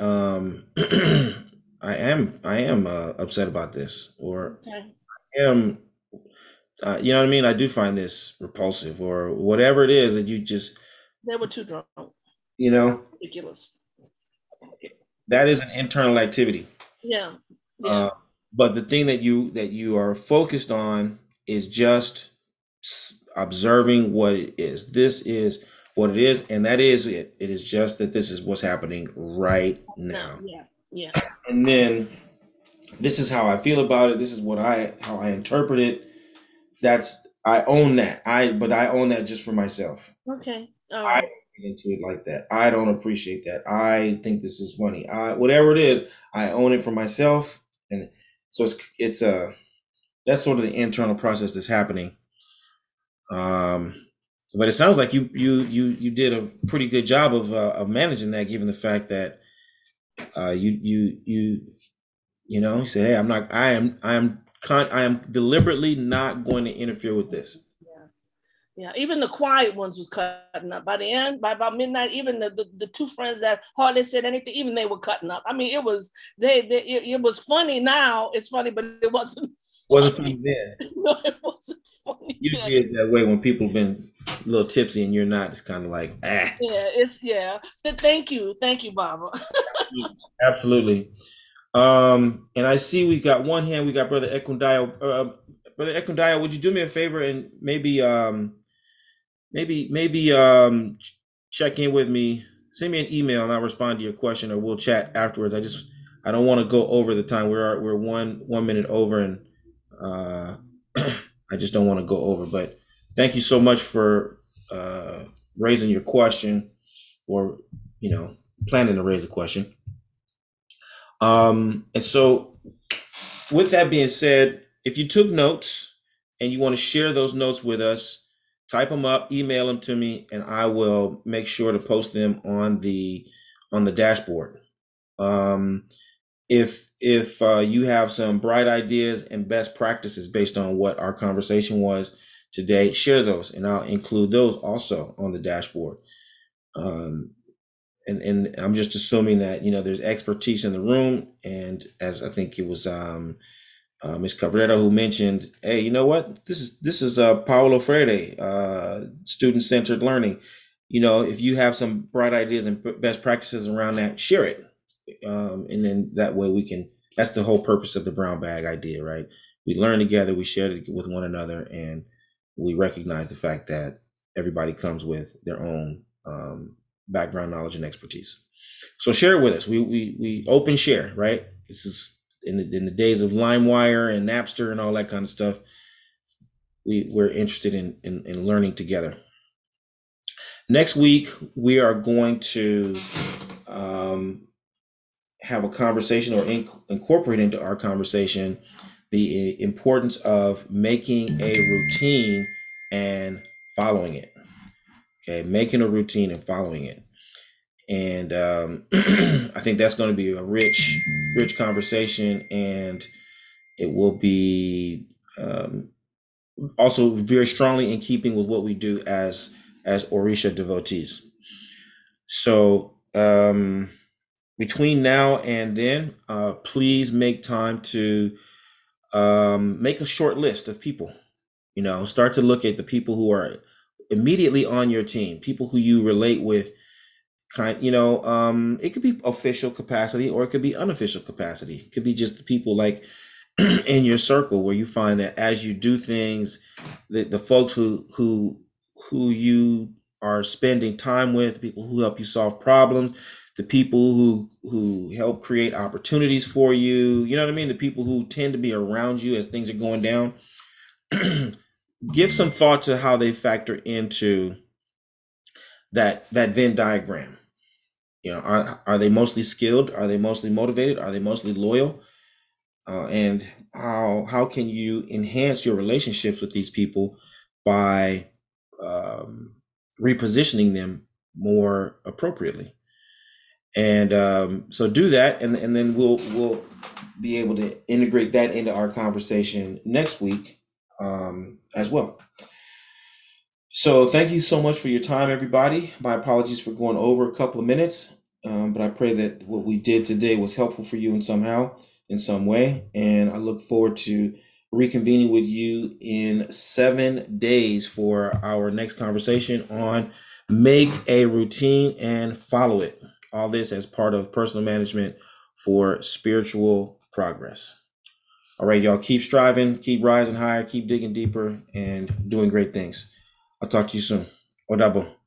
Speaker 1: am upset about this, or I am, you know what I mean? I do find this repulsive, or whatever it is that you just.
Speaker 4: They were too drunk.
Speaker 1: Ridiculous. That is an internal activity.
Speaker 4: Yeah.
Speaker 1: But the thing that you are focused on is just observing what it is. This is what it is, and that is it. It is just that this is what's happening right now.
Speaker 4: Yeah.
Speaker 1: And then This is how I feel about it. This is how I interpret it. I own that. But I own that just for myself.
Speaker 4: Okay. All
Speaker 1: I
Speaker 4: right.
Speaker 1: don't get into it like that. I don't appreciate that. I think this is funny. Whatever it is, I own it for myself, and so it's that's sort of the internal process that's happening. But it sounds like you did a pretty good job of managing that, given the fact that you said, hey, I am deliberately not going to interfere with this.
Speaker 4: Yeah, even the quiet ones was cutting up. By the end, by about midnight, even the two friends that hardly said anything, even they were cutting up. I mean, it was it was funny now. It's funny, but it wasn't
Speaker 1: Wasn't
Speaker 4: funny.
Speaker 1: funny then.
Speaker 4: No, it wasn't funny.
Speaker 1: Usually it's that way when people have been a little tipsy and you're not. It's kind of like, ah.
Speaker 4: Yeah. But thank you, Baba.
Speaker 1: Absolutely. And I see we got one hand. We got Brother Ekundayo. Brother Ekundayo, would you do me a favor and maybe check in with me? Send me an email and I'll respond to your question, or we'll chat afterwards. I don't want to go over the time. We're 1 minute over, and I just don't want to go over. But thank you so much for raising your question, or planning to raise a question. And so, with that being said, if you took notes and you want to share those notes with us, type them up, email them to me, and I will make sure to post them on the dashboard. If you have some bright ideas and best practices based on what our conversation was today, share those, and I'll include those also on the dashboard. And I'm just assuming that there's expertise in the room, and as I think it was Ms. Cabrera who mentioned, hey, you know what? This is Paulo Freire, student-centered learning. If you have some bright ideas and best practices around that, share it, and then that way we can. That's the whole purpose of the brown bag idea, right? We learn together, we share it with one another, and we recognize the fact that everybody comes with their own background knowledge and expertise. So share it with us. We open share, right? This is in the days of LimeWire and Napster and all that kind of stuff. We're interested in learning together. Next week we are going to have a conversation, or incorporate into our conversation the importance of making a routine and following it. Okay, making a routine and following it. And I think that's going to be a rich conversation, and it will be also very strongly in keeping with what we do as Orisha devotees. So between now and then, please make time to make a short list of people. Start to look at the people who are immediately on your team, people who you relate with. It could be official capacity, or it could be unofficial capacity. It could be just the people like in your circle, where you find that as you do things, the folks who you are spending time with, people who help you solve problems, the people who help create opportunities for you, you know what I mean? The people who tend to be around you as things are going down. Give some thought to how they factor into that Venn diagram. Are they mostly skilled? Are they mostly motivated? Are they mostly loyal? And how can you enhance your relationships with these people by repositioning them more appropriately? And so do that, and then we'll be able to integrate that into our conversation next week as well. So thank you so much for your time, everybody. My apologies for going over a couple of minutes, but I pray that what we did today was helpful for you in some way. And I look forward to reconvening with you in 7 days for our next conversation on make a routine and follow it. All this as part of personal management for spiritual progress. All right, y'all, keep striving, keep rising higher, keep digging deeper, and doing great things. I'll talk to you soon. Odabo.